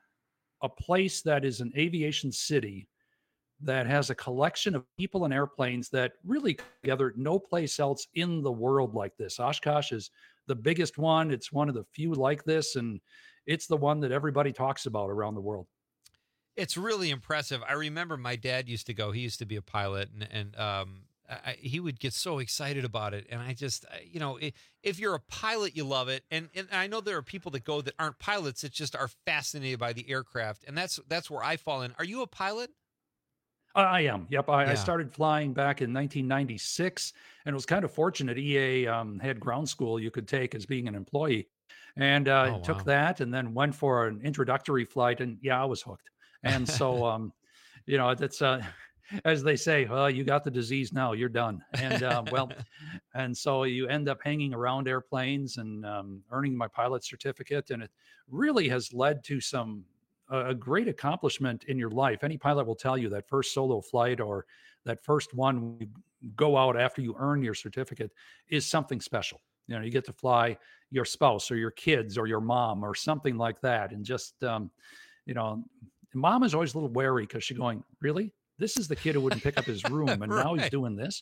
a place that is an aviation city that has a collection of people and airplanes that really come together. No place else in the world like this. Oshkosh is the biggest one. It's one of the few like this, and it's the one that everybody talks about around the world. It's really impressive. I remember my dad used to go. He used to be a pilot, and and um, I, he would get so excited about it. And I just, you know, if, if you're a pilot, you love it. And and I know there are people that go that aren't pilots that just are fascinated by the aircraft, and that's that's where I fall in. Are you a pilot? I I am. Yep. I, I Yeah. started flying back in nineteen ninety-six, and it was kind of fortunate. E A um, had ground school you could take as being an employee, and uh, Oh, took wow. that, and then went for an introductory flight, and yeah, I was hooked. And so, um, you know, that's uh, as they say, well, you got the disease now, you're done. And uh, well, and so you end up hanging around airplanes and um, earning my pilot certificate, and it really has led to some a a great accomplishment in your life. Any pilot will tell you that first solo flight or that first one you go out after you earn your certificate is something special. You know, you get to fly your spouse or your kids or your mom or something like that. And just, um, you know, mom is always a little wary because she's going, really? This is the kid who wouldn't pick up his room and now he's Right. doing this.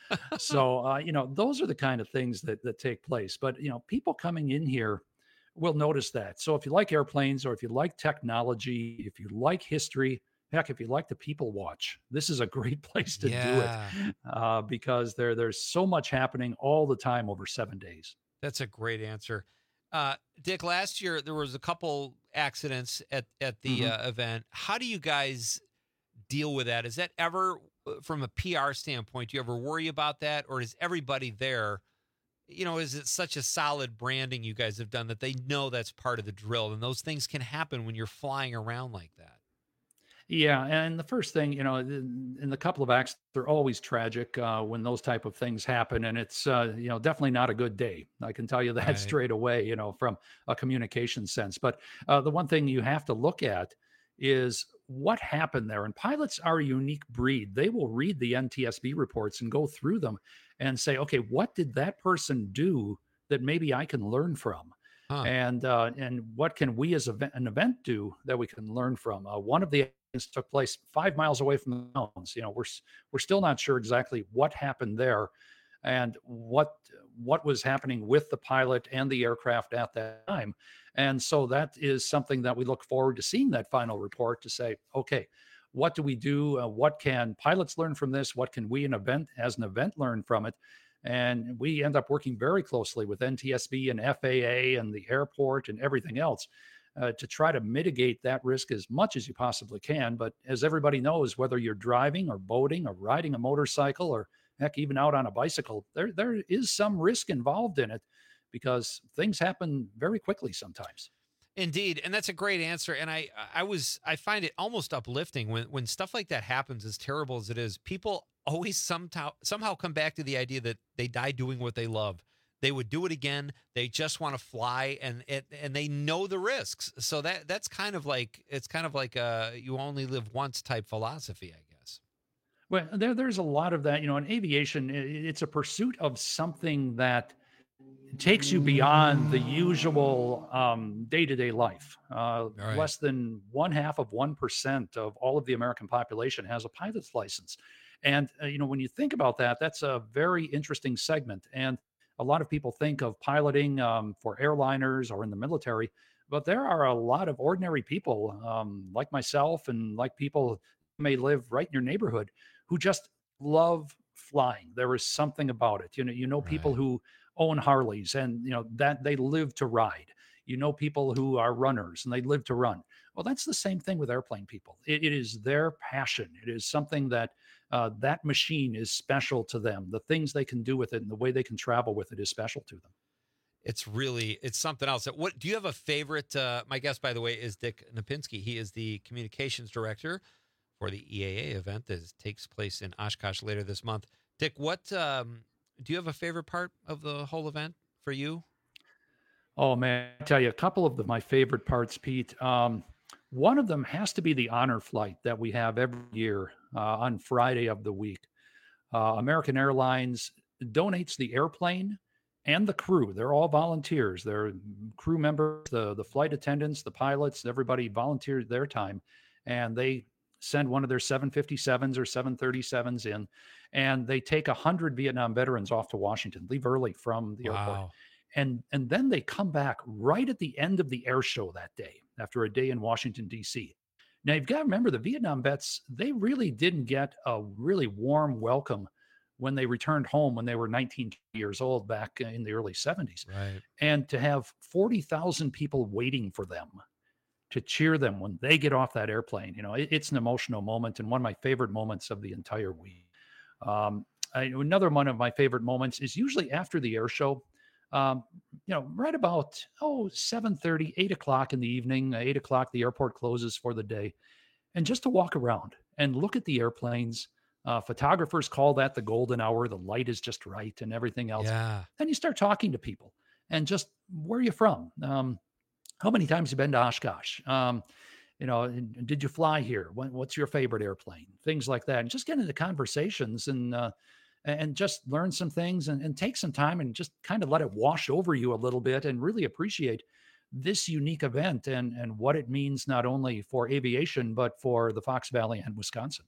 So, uh, you know, those are the kind of things that, that take place. But, you know, people coming in here will notice that. So if you like airplanes or if you like technology, if you like history, heck, if you like to people watch, this is a great place to Yeah. do it uh, because there there's so much happening all the time over seven days. That's a great answer. Uh, Dick, last year there was a couple accidents at, at the Mhm. uh, event. How do you guys deal with that? Is that ever, uh, from a P R standpoint, do you ever worry about that? Or is everybody there, you know, is it such a solid branding you guys have done that they know that's part of the drill and those things can happen when you're flying around like that? Yeah, and the first thing, you know, in, in the couple of acts, they're always tragic uh, when those type of things happen, and it's uh, you know definitely not a good day. I can tell you that Right. straight away, you know, from a communication sense. But uh, the one thing you have to look at is what happened there. And pilots are a unique breed. They will read the N T S B reports and go through them and say, okay, what did that person do that maybe I can learn from? Huh. And uh, and what can we as a, an event do that we can learn from? Uh, one of the accidents took place five miles away from the mountains. You know, we're s- we're still not sure exactly what happened there, and what what was happening with the pilot and the aircraft at that time. And so that is something that we look forward to seeing that final report to say, okay, what do we do? Uh, what can pilots learn from this? What can we an event as an event learn from it? And we end up working very closely with N T S B and F A A and the airport and everything else uh, to try to mitigate that risk as much as you possibly can. But as everybody knows, whether you're driving or boating or riding a motorcycle or heck, even out on a bicycle, there there is some risk involved in it because things happen very quickly sometimes. Indeed, and that's a great answer. And I, I was, I find it almost uplifting when, when stuff like that happens. As terrible as it is, people always somehow, somehow come back to the idea that they died doing what they love. They would do it again. They just want to fly, and it, and they know the risks. So that that's kind of like it's kind of like a you only live once type philosophy, I guess. Well, there there's a lot of that. You know, in aviation, i- it's a pursuit of something that takes you beyond the usual um, day-to-day life. Uh, right. Less than one half of one percent of all of the American population has a pilot's license, and uh, you know when you think about that, that's a very interesting segment. And a lot of people think of piloting um, for airliners or in the military, but there are a lot of ordinary people um, like myself and like people who may live right in your neighborhood who just love flying. There is something about it. You know, you know people Right. who own Harleys and you know that they live to ride. You know people who are runners and they live to run. Well, that's the same thing with airplane people. It, it is their passion. It is something that uh, that machine is special to them. The things they can do with it and the way they can travel with it is special to them. It's really it's something else. What do you have a favorite? Uh, my guest, by the way, is Dick Napinski. He is the communications director for the E A A event that takes place in Oshkosh later this month. Dick, what um, do you have a favorite part of the whole event for you? Oh man, I tell you a couple of the, my favorite parts, Pete. Um, one of them has to be the honor flight that we have every year uh, on Friday of the week. Uh, American Airlines donates the airplane and the crew. They're all volunteers. They're crew members, the the flight attendants, the pilots, everybody volunteers their time, and they send one of their seven fifty-sevens or seven thirty-sevens in, and they take one hundred Vietnam veterans off to Washington, leave early from the airport. Wow. And, and then they come back right at the end of the air show that day after a day in Washington, D C. Now, you've got to remember the Vietnam vets, they really didn't get a really warm welcome when they returned home when they were nineteen years old back in the early seventies. Right. And to have forty thousand people waiting for them to cheer them when they get off that airplane. You know, it, it's an emotional moment and one of my favorite moments of the entire week. Um, I, another one of my favorite moments is usually after the air show. Um, you know, right about, oh, seven thirty, eight o'clock in the evening, eight o'clock, the airport closes for the day. And just to walk around and look at the airplanes. Uh, photographers call that the golden hour. The light is just right and everything else. Yeah. Then you start talking to people and just, where are you from? Um, how many times have you been to Oshkosh? Um, you know, did you fly here? When, what's your favorite airplane? Things like that. And just get into conversations and, uh, and just learn some things and, and take some time and just kind of let it wash over you a little bit and really appreciate this unique event and, and what it means not only for aviation, but for the Fox Valley and Wisconsin.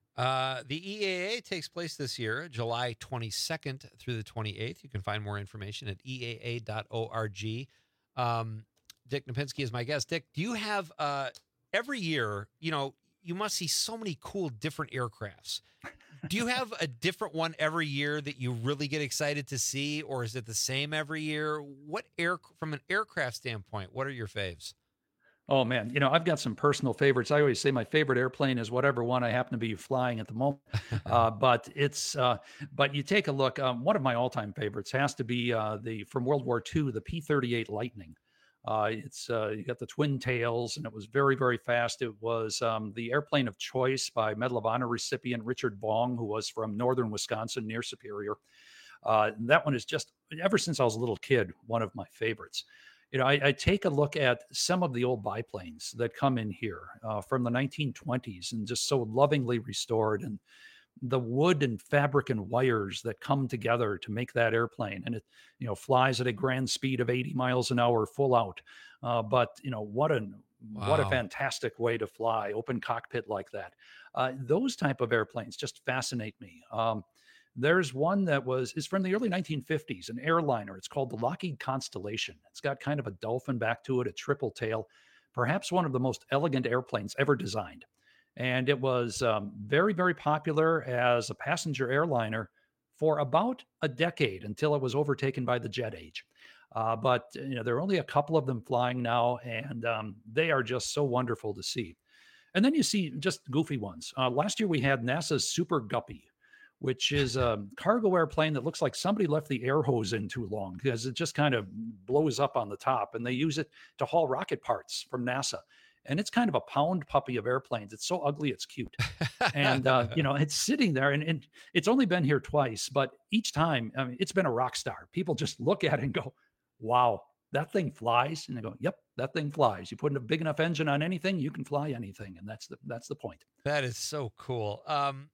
Uh, the E A A takes place this year, July twenty-second through the twenty-eighth. You can find more information at E A A dot org. Um, Dick Knapinski is my guest. Dick, do you have, uh, every year, you know, you must see so many cool different aircrafts. Do you have a different one every year that you really get excited to see, or is it the same every year? What air, from an aircraft standpoint, what are your faves? Oh man, you know, I've got some personal favorites. I always say my favorite airplane is whatever one I happen to be flying at the moment. uh, but it's, uh, but you take a look. Um, one of my all-time favorites has to be uh, the from World War Two, the P thirty-eight Lightning. Uh, it's uh, you got the twin tails, and it was very, very fast. It was um, the airplane of choice by Medal of Honor recipient Richard Bong, who was from northern Wisconsin near Superior. Uh, that one is just, ever since I was a little kid, one of my favorites. You know, I, I take a look at some of the old biplanes that come in here uh, from the nineteen twenties and just so lovingly restored, and the wood and fabric and wires that come together to make that airplane. And it, you know, flies at a grand speed of eighty miles an hour full out. Uh, but, you know, what a, wow. what a fantastic way to fly, open cockpit like that. Uh, those type of airplanes just fascinate me. Um, There's one that was is from the early nineteen fifties, an airliner. It's called the Lockheed Constellation. It's got kind of a dolphin back to it, a triple tail, perhaps one of the most elegant airplanes ever designed. And it was um, very, very popular as a passenger airliner for about a decade until it was overtaken by the jet age. Uh, but you know, there are only a couple of them flying now, and um, they are just so wonderful to see. And then you see just goofy ones. Uh, last year we had NASA's Super Guppy, which is a cargo airplane that looks like somebody left the air hose in too long because it just kind of blows up on the top, and they use it to haul rocket parts from NASA. And it's kind of a pound puppy of airplanes. It's so ugly, it's cute. And, uh, you know, it's sitting there, and, and it's only been here twice, but each time, I mean, it's been a rock star. People just look at it and go, wow, that thing flies. And they go, yep, that thing flies. You put a big enough engine on anything, you can fly anything. And that's the, that's the point. That is so cool. Um,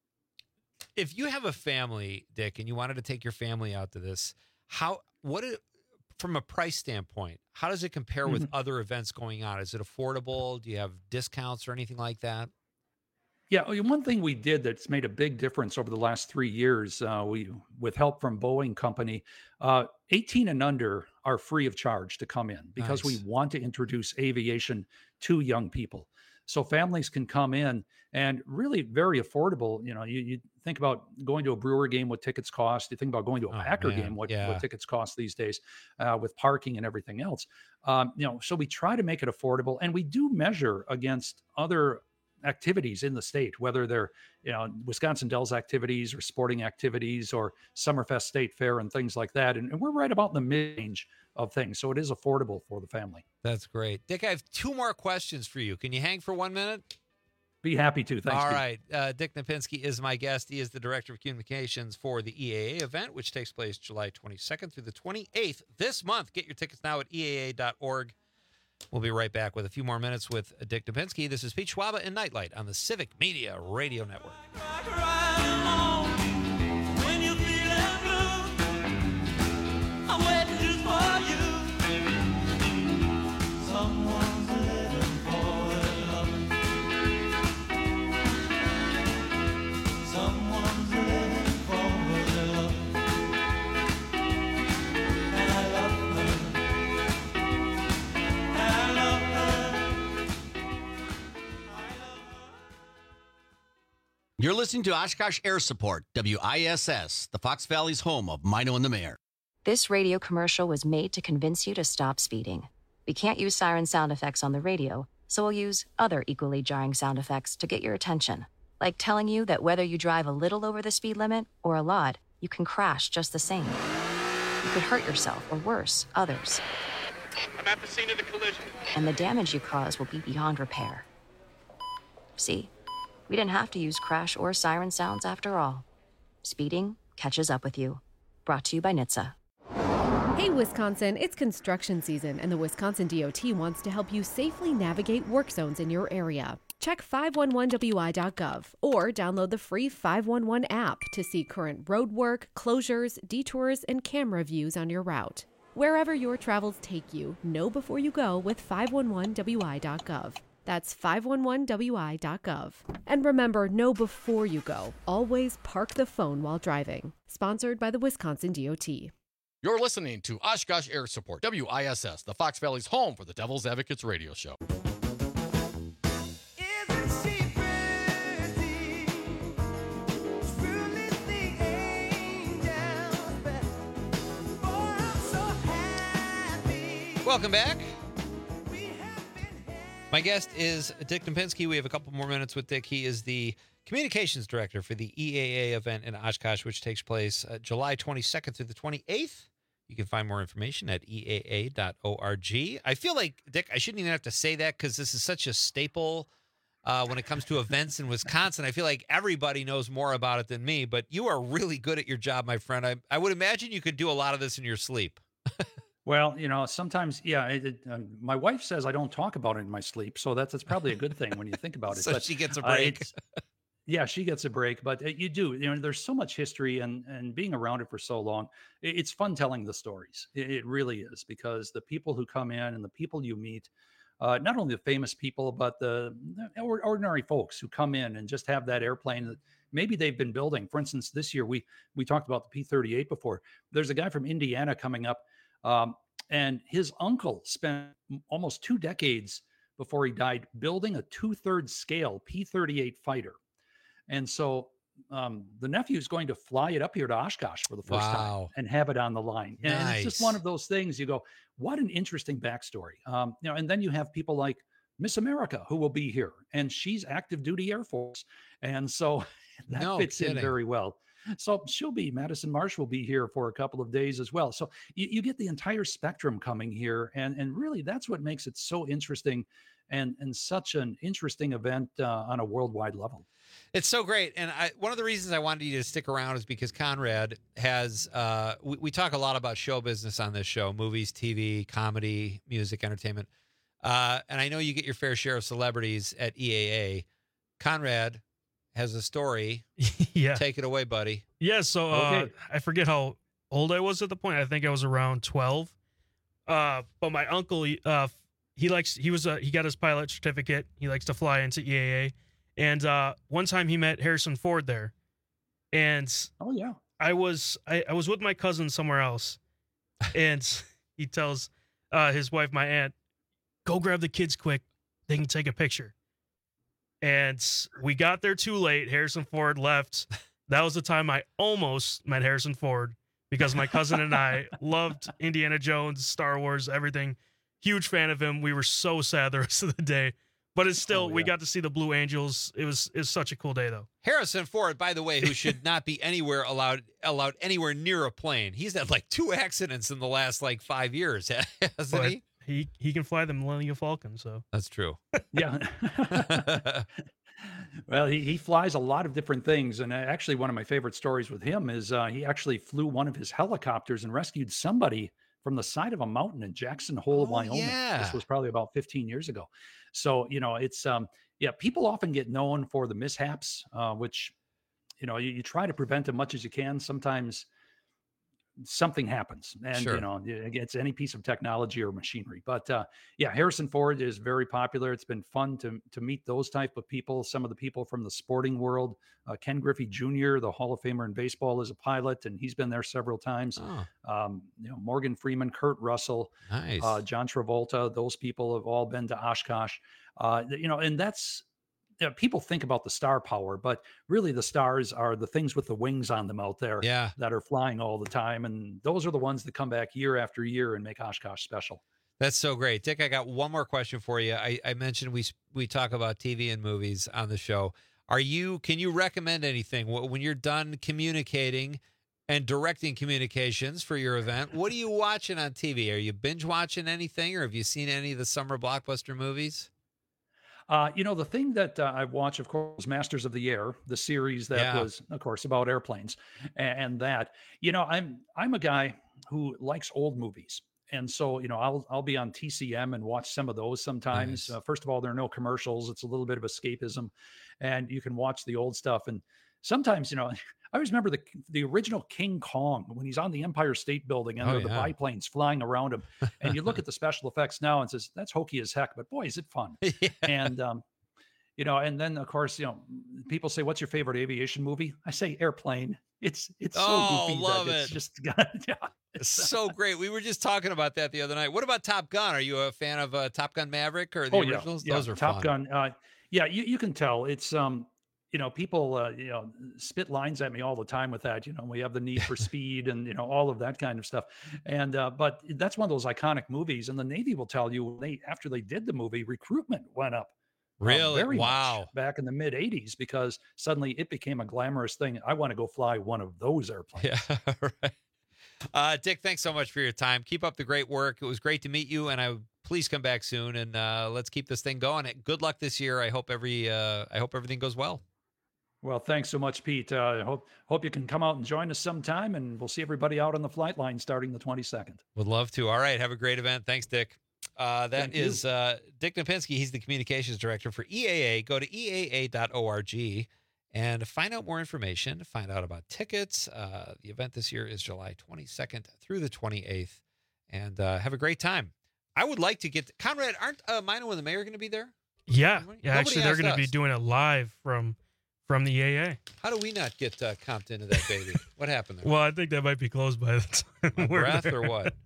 If you have a family, Dick, and you wanted to take your family out to this, how, what, it, from a price standpoint, how does it compare with mm-hmm. other events going on? Is it affordable? Do you have discounts or anything like that? Yeah, one thing we did that's made a big difference over the last three years, uh, we with help from Boeing Company, uh, eighteen and under are free of charge to come in because nice. we want to introduce aviation to young people. So families can come in and really very affordable. You know, you, you think about going to a Brewer game, what tickets cost. You think about going to a oh, Packer man. game, what, yeah. what tickets cost these days uh, with parking and everything else. Um, you know, so we try to make it affordable, and we do measure against other activities in the state, whether they're, you know, Wisconsin Dells activities or sporting activities or Summerfest State Fair and things like that. And, and we're right about in the mid-range of things. So it is affordable for the family. That's great. Dick, I have two more questions for you. Can you hang for one minute? Be happy to. Thanks. All Steve. right. Uh, Dick Knapinski is my guest. He is the Director of Communications for the E A A event, which takes place July twenty-second through the twenty-eighth this month. Get your tickets now at E A A dot org. We'll be right back with a few more minutes with Dick Knapinski. This is Pete Schwaba and Nightlight on the Civic Media Radio Network. You're listening to Oshkosh Air Support, W I S S, the Fox Valley's home of Mino and the Mayor. This radio commercial was made to convince you to stop speeding. We can't use siren sound effects on the radio, So we'll use other equally jarring sound effects to get your attention, like telling you that whether you drive a little over the speed limit or a lot, you can crash just the same. You could hurt yourself or worse, others. I'm at the scene of the collision. And the damage you cause will be beyond repair. See, we didn't have to use crash or siren sounds after all. Speeding catches up with you. Brought to you by N H T S A. Hey, Wisconsin, it's construction season, and the Wisconsin D O T wants to help you safely navigate work zones in your area. Check five one one W I dot gov or download the free five one one app to see current road work, closures, detours, and camera views on your route. Wherever your travels take you, know before you go with five one one W I dot gov. That's five one one W I dot gov. And remember, know before you go. Always park the phone while driving. Sponsored by the Wisconsin D O T. You're listening to Oshkosh Air Support, W I S S, the Fox Valley's home for the Devil's Advocates radio show. Welcome back. My guest is Dick Knapinski. We have a couple more minutes with Dick. He is the communications director for the E A A event in Oshkosh, which takes place uh, July twenty-second through the twenty-eighth. You can find more information at E A A dot org. I feel like, Dick, I shouldn't even have to say that because this is such a staple uh, when it comes to events in Wisconsin. I feel like everybody knows more about it than me, but you are really good at your job, my friend. I, I would imagine you could do a lot of this in your sleep. Well, you know, sometimes, yeah, it, it, uh, my wife says I don't talk about it in my sleep. So that's, that's probably a good thing when you think about it. So but, she gets a uh, break. it's- Yeah, she gets a break, but uh, you do. You know, there's so much history, and and being around it for so long, it, it's fun telling the stories. It, it really is, because the people who come in and the people you meet, uh, not only the famous people, but the, the or- ordinary folks who come in and just have that airplane that maybe they've been building. For instance, this year we we talked about the P thirty-eight before. There's a guy from Indiana coming up, um, and his uncle spent m- almost two decades before he died building a two-thirds scale P thirty-eight fighter. And so um, the nephew is going to fly it up here to Oshkosh for the first Wow. time and have it on the line. And it's just Nice. one of those things you go, what an interesting backstory. Um, you know, and then you have people like Miss America who will be here, and she's active duty Air Force. And so that No fits in kidding. very well. So she'll be, Madison Marsh will be here for a couple of days as well. So you, you get the entire spectrum coming here. And, and really that's what makes it so interesting and, and such an interesting event uh, on a worldwide level. It's so great. And I, one of the reasons I wanted you to stick around is because Conrad has, uh, we, we talk a lot about show business on this show, movies, T V, comedy, music, entertainment. Uh, and I know you get your fair share of celebrities at E A A. Conrad has a story. Yeah. Take it away, buddy. Yeah, so uh, Okay. I forget how old I was at the point. I think I was around twelve. Uh, but my uncle, uh, he likes he was a, he got his pilot certificate. He likes to fly into E A A, and uh, one time he met Harrison Ford there, and oh yeah, I was I, I was with my cousin somewhere else, and he tells uh, his wife, my aunt, go grab the kids quick. They can take a picture. And we got there too late. Harrison Ford left. That was the time I almost met Harrison Ford because my cousin and I loved Indiana Jones, Star Wars, everything. Huge fan of him. We were so sad the rest of the day. But it's still, Oh, we yeah. got to see the Blue Angels. It was it was such a cool day, though. Harrison Ford, by the way, who should not be anywhere allowed allowed anywhere near a plane. He's had like two accidents in the last like five years, hasn't But he? he he can fly the Millennium Falcon, so That's true. Yeah. Well, he, he flies a lot of different things. And uh, actually, one of my favorite stories with him is uh, he actually flew one of his helicopters and rescued somebody from the side of a mountain in Jackson Hole, Wyoming. yeah. This was probably about fifteen years ago. So, you know, it's, um, yeah, people often get known for the mishaps, uh, which, you know, you, you try to prevent as much as you can. Sometimes something happens, and Sure. you know, it's any piece of technology or machinery. But uh, yeah, Harrison Ford is very popular. It's been fun to to meet those type of people. Some of the people from the sporting world. Uh, Ken Griffey Junior, the Hall of Famer in baseball, is a pilot, and he's been there several times. Oh, Um, you know, Morgan Freeman, Kurt Russell, nice. uh, John Travolta. Those people have all been to Oshkosh. Uh, you know, and that's. You know, people think about the star power, but really the stars are the things with the wings on them out there Yeah. that are flying all the time. And those are the ones that come back year after year and make Oshkosh special. That's so great. Dick, I got one more question for you. I, I mentioned we we talk about T V and movies on the show. Are you? Can you recommend anything when you're done communicating and directing communications for your event? What are you watching on T V? Are you binge watching anything, or have you seen any of the summer blockbuster movies? Uh, you know, the thing that uh, I watch, of course, was Masters of the Air, the series that Yeah. was, of course, about airplanes, and, and that. You know, I'm I'm a guy who likes old movies. And so, you know, I'll I'll be on T C M and watch some of those sometimes. Nice. Uh, first of all, there are no commercials. It's a little bit of escapism, and you can watch the old stuff. And sometimes, you know, I always remember the the original King Kong when he's on the Empire State Building and Oh, there are the yeah. biplanes flying around him. And you look at the special effects now and says that's hokey as heck, but boy, is it fun. And um, you know, and then of course, you know, people say, "What's your favorite aviation movie?" I say Airplane. It's it's so Oh, goofy love that it's it. just yeah. It's so great. We were just talking about that the other night. What about Top Gun? Are you a fan of uh, Top Gun Maverick or the Oh originals? yeah, yeah. Those are Top fun. Gun. Uh, yeah, you, you can tell it's um, you know, people uh, you know spit lines at me all the time with that. You know, we have the Need for Speed and you know all of that kind of stuff. And uh, but that's one of those iconic movies. And the Navy will tell you they after they did the movie, recruitment went up. uh, Really? very much Wow. back in the mid eighties because suddenly it became a glamorous thing. I want to go fly one of those airplanes. Yeah, right. Uh, Dick, thanks so much for your time. Keep up the great work. It was great to meet you, and I please come back soon and uh, let's keep this thing going. Good luck this year. I hope every uh, I hope everything goes well. Well, thanks so much, Pete. Uh, I hope hope you can come out and join us sometime, and we'll see everybody out on the flight line starting the twenty-second. Would love to. All right, have a great event. Thanks, Dick. Uh, that Thank you. is uh, Dick Napinski. He's the communications director for E A A. Go to E A A dot org and find out more information. Find out about tickets. Uh, the event this year is July twenty-second through the twenty-eighth, and uh, have a great time. I would like to get Conrad. Aren't uh, Mino and the mayor going to be there? Yeah, Nobody yeah. Actually, they're asked going to be us. doing it live from from the A A. How do we not get uh, comped into that baby? What happened there? Well, I think that might be closed by the time My we're breath there. or what?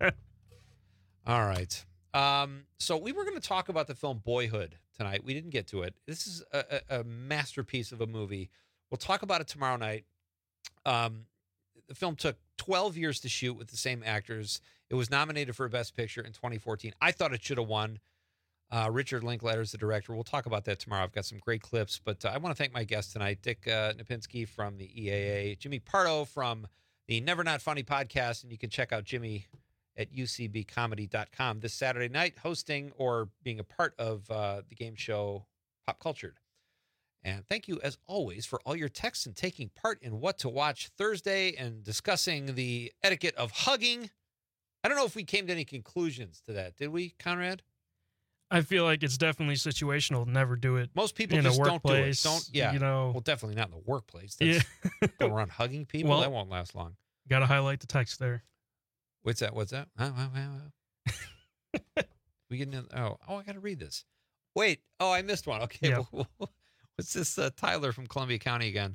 All right. Um, so we were going to talk about the film Boyhood tonight. We didn't get to it. This is a, a, a masterpiece of a movie. We'll talk about it tomorrow night. Um, the film took twelve years to shoot with the same actors. It was nominated for a Best Picture in twenty fourteen. I thought it should have won. Uh, Richard Linklater is the director. We'll talk about that tomorrow. I've got some great clips, but uh, I want to thank my guests tonight, Dick uh, Napinski from the E A A, Jimmy Pardo from the Never Not Funny podcast, and you can check out Jimmy at U C B comedy dot com this Saturday night, hosting or being a part of uh, the game show Pop Cultured. And thank you, as always, for all your texts and taking part in What to Watch Thursday and discussing the etiquette of hugging. I don't know if we came to any conclusions to that. Did we, Conrad? I feel like it's definitely situational. Never do it. Most people in just a don't do it. workplace, Don't, yeah. You know, Well, definitely not in the workplace. That's, yeah. Go around hugging people. Well- that won't last long. Got to highlight the text there. What's that? What's that? Oh, oh, oh, oh. we getting in, oh, oh, I got to read this. Wait. Oh, I missed one. Okay. Yeah. What's this? Uh, Tyler from Columbia County again.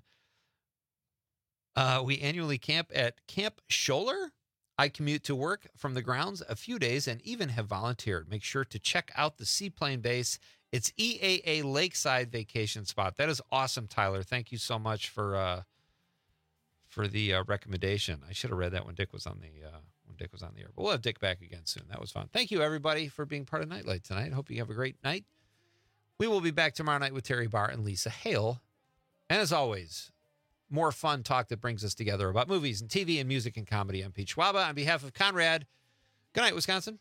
Uh, we annually camp at Camp Scholler. I commute to work from the grounds a few days and even have volunteered. Make sure to check out the Seaplane Base. It's E A A Lakeside Vacation Spot. That is awesome, Tyler. Thank you so much for uh, for the uh, recommendation. I should have read that when Dick was on the uh, when Dick was on the air. But we'll have Dick back again soon. That was fun. Thank you, everybody, for being part of Nightlight tonight. Hope you have a great night. We will be back tomorrow night with Terry Barr and Lisa Hale. And as always, more fun talk that brings us together about movies and T V and music and comedy. I'm Pete Schwaba. On behalf of Conrad, good night, Wisconsin.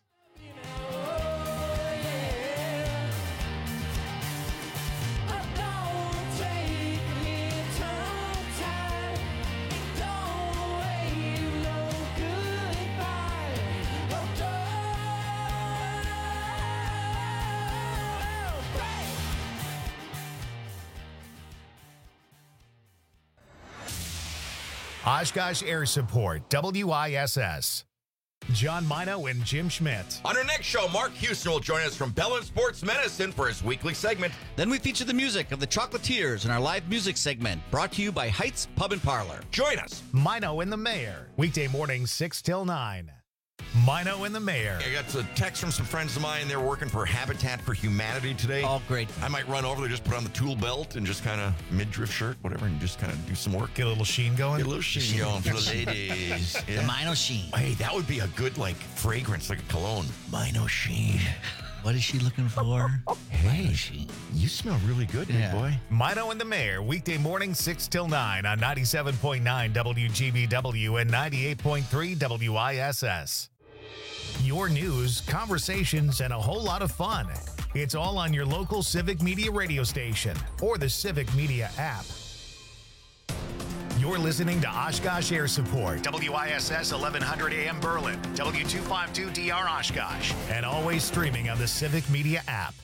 Oshkosh Air Support, W I S S. John Mino and Jim Schmidt. On our next show, Mark Houston will join us from Bellin Sports Medicine for his weekly segment. Then we feature the music of the Chocolatiers in our live music segment, brought to you by Heights Pub and Parlor. Join us. Mino and the Mayor. Weekday mornings six till nine. Mino and the Mayor. I got a text from some friends of mine. They're working for Habitat for Humanity today. Oh, great. I might run over there, just put on the tool belt and just kind of midriff shirt, whatever, and just kind of do some work. Get a little sheen going? Get a little sheen going for the ladies. Yeah. The Mino Sheen. Hey, that would be a good, like, fragrance, like a cologne. Mino Sheen. What is she looking for? Hey, she, you smell really good, Yeah. big boy. Mino and the Mayor, weekday morning six till nine on ninety-seven point nine W G B W and ninety-eight point three W I S S. Your news, conversations, and a whole lot of fun. It's all on your local Civic Media radio station or the Civic Media app. You're listening to Oshkosh Air Support, W I S S eleven hundred A M Berlin, W two fifty-two D R Oshkosh, and always streaming on the Civic Media app.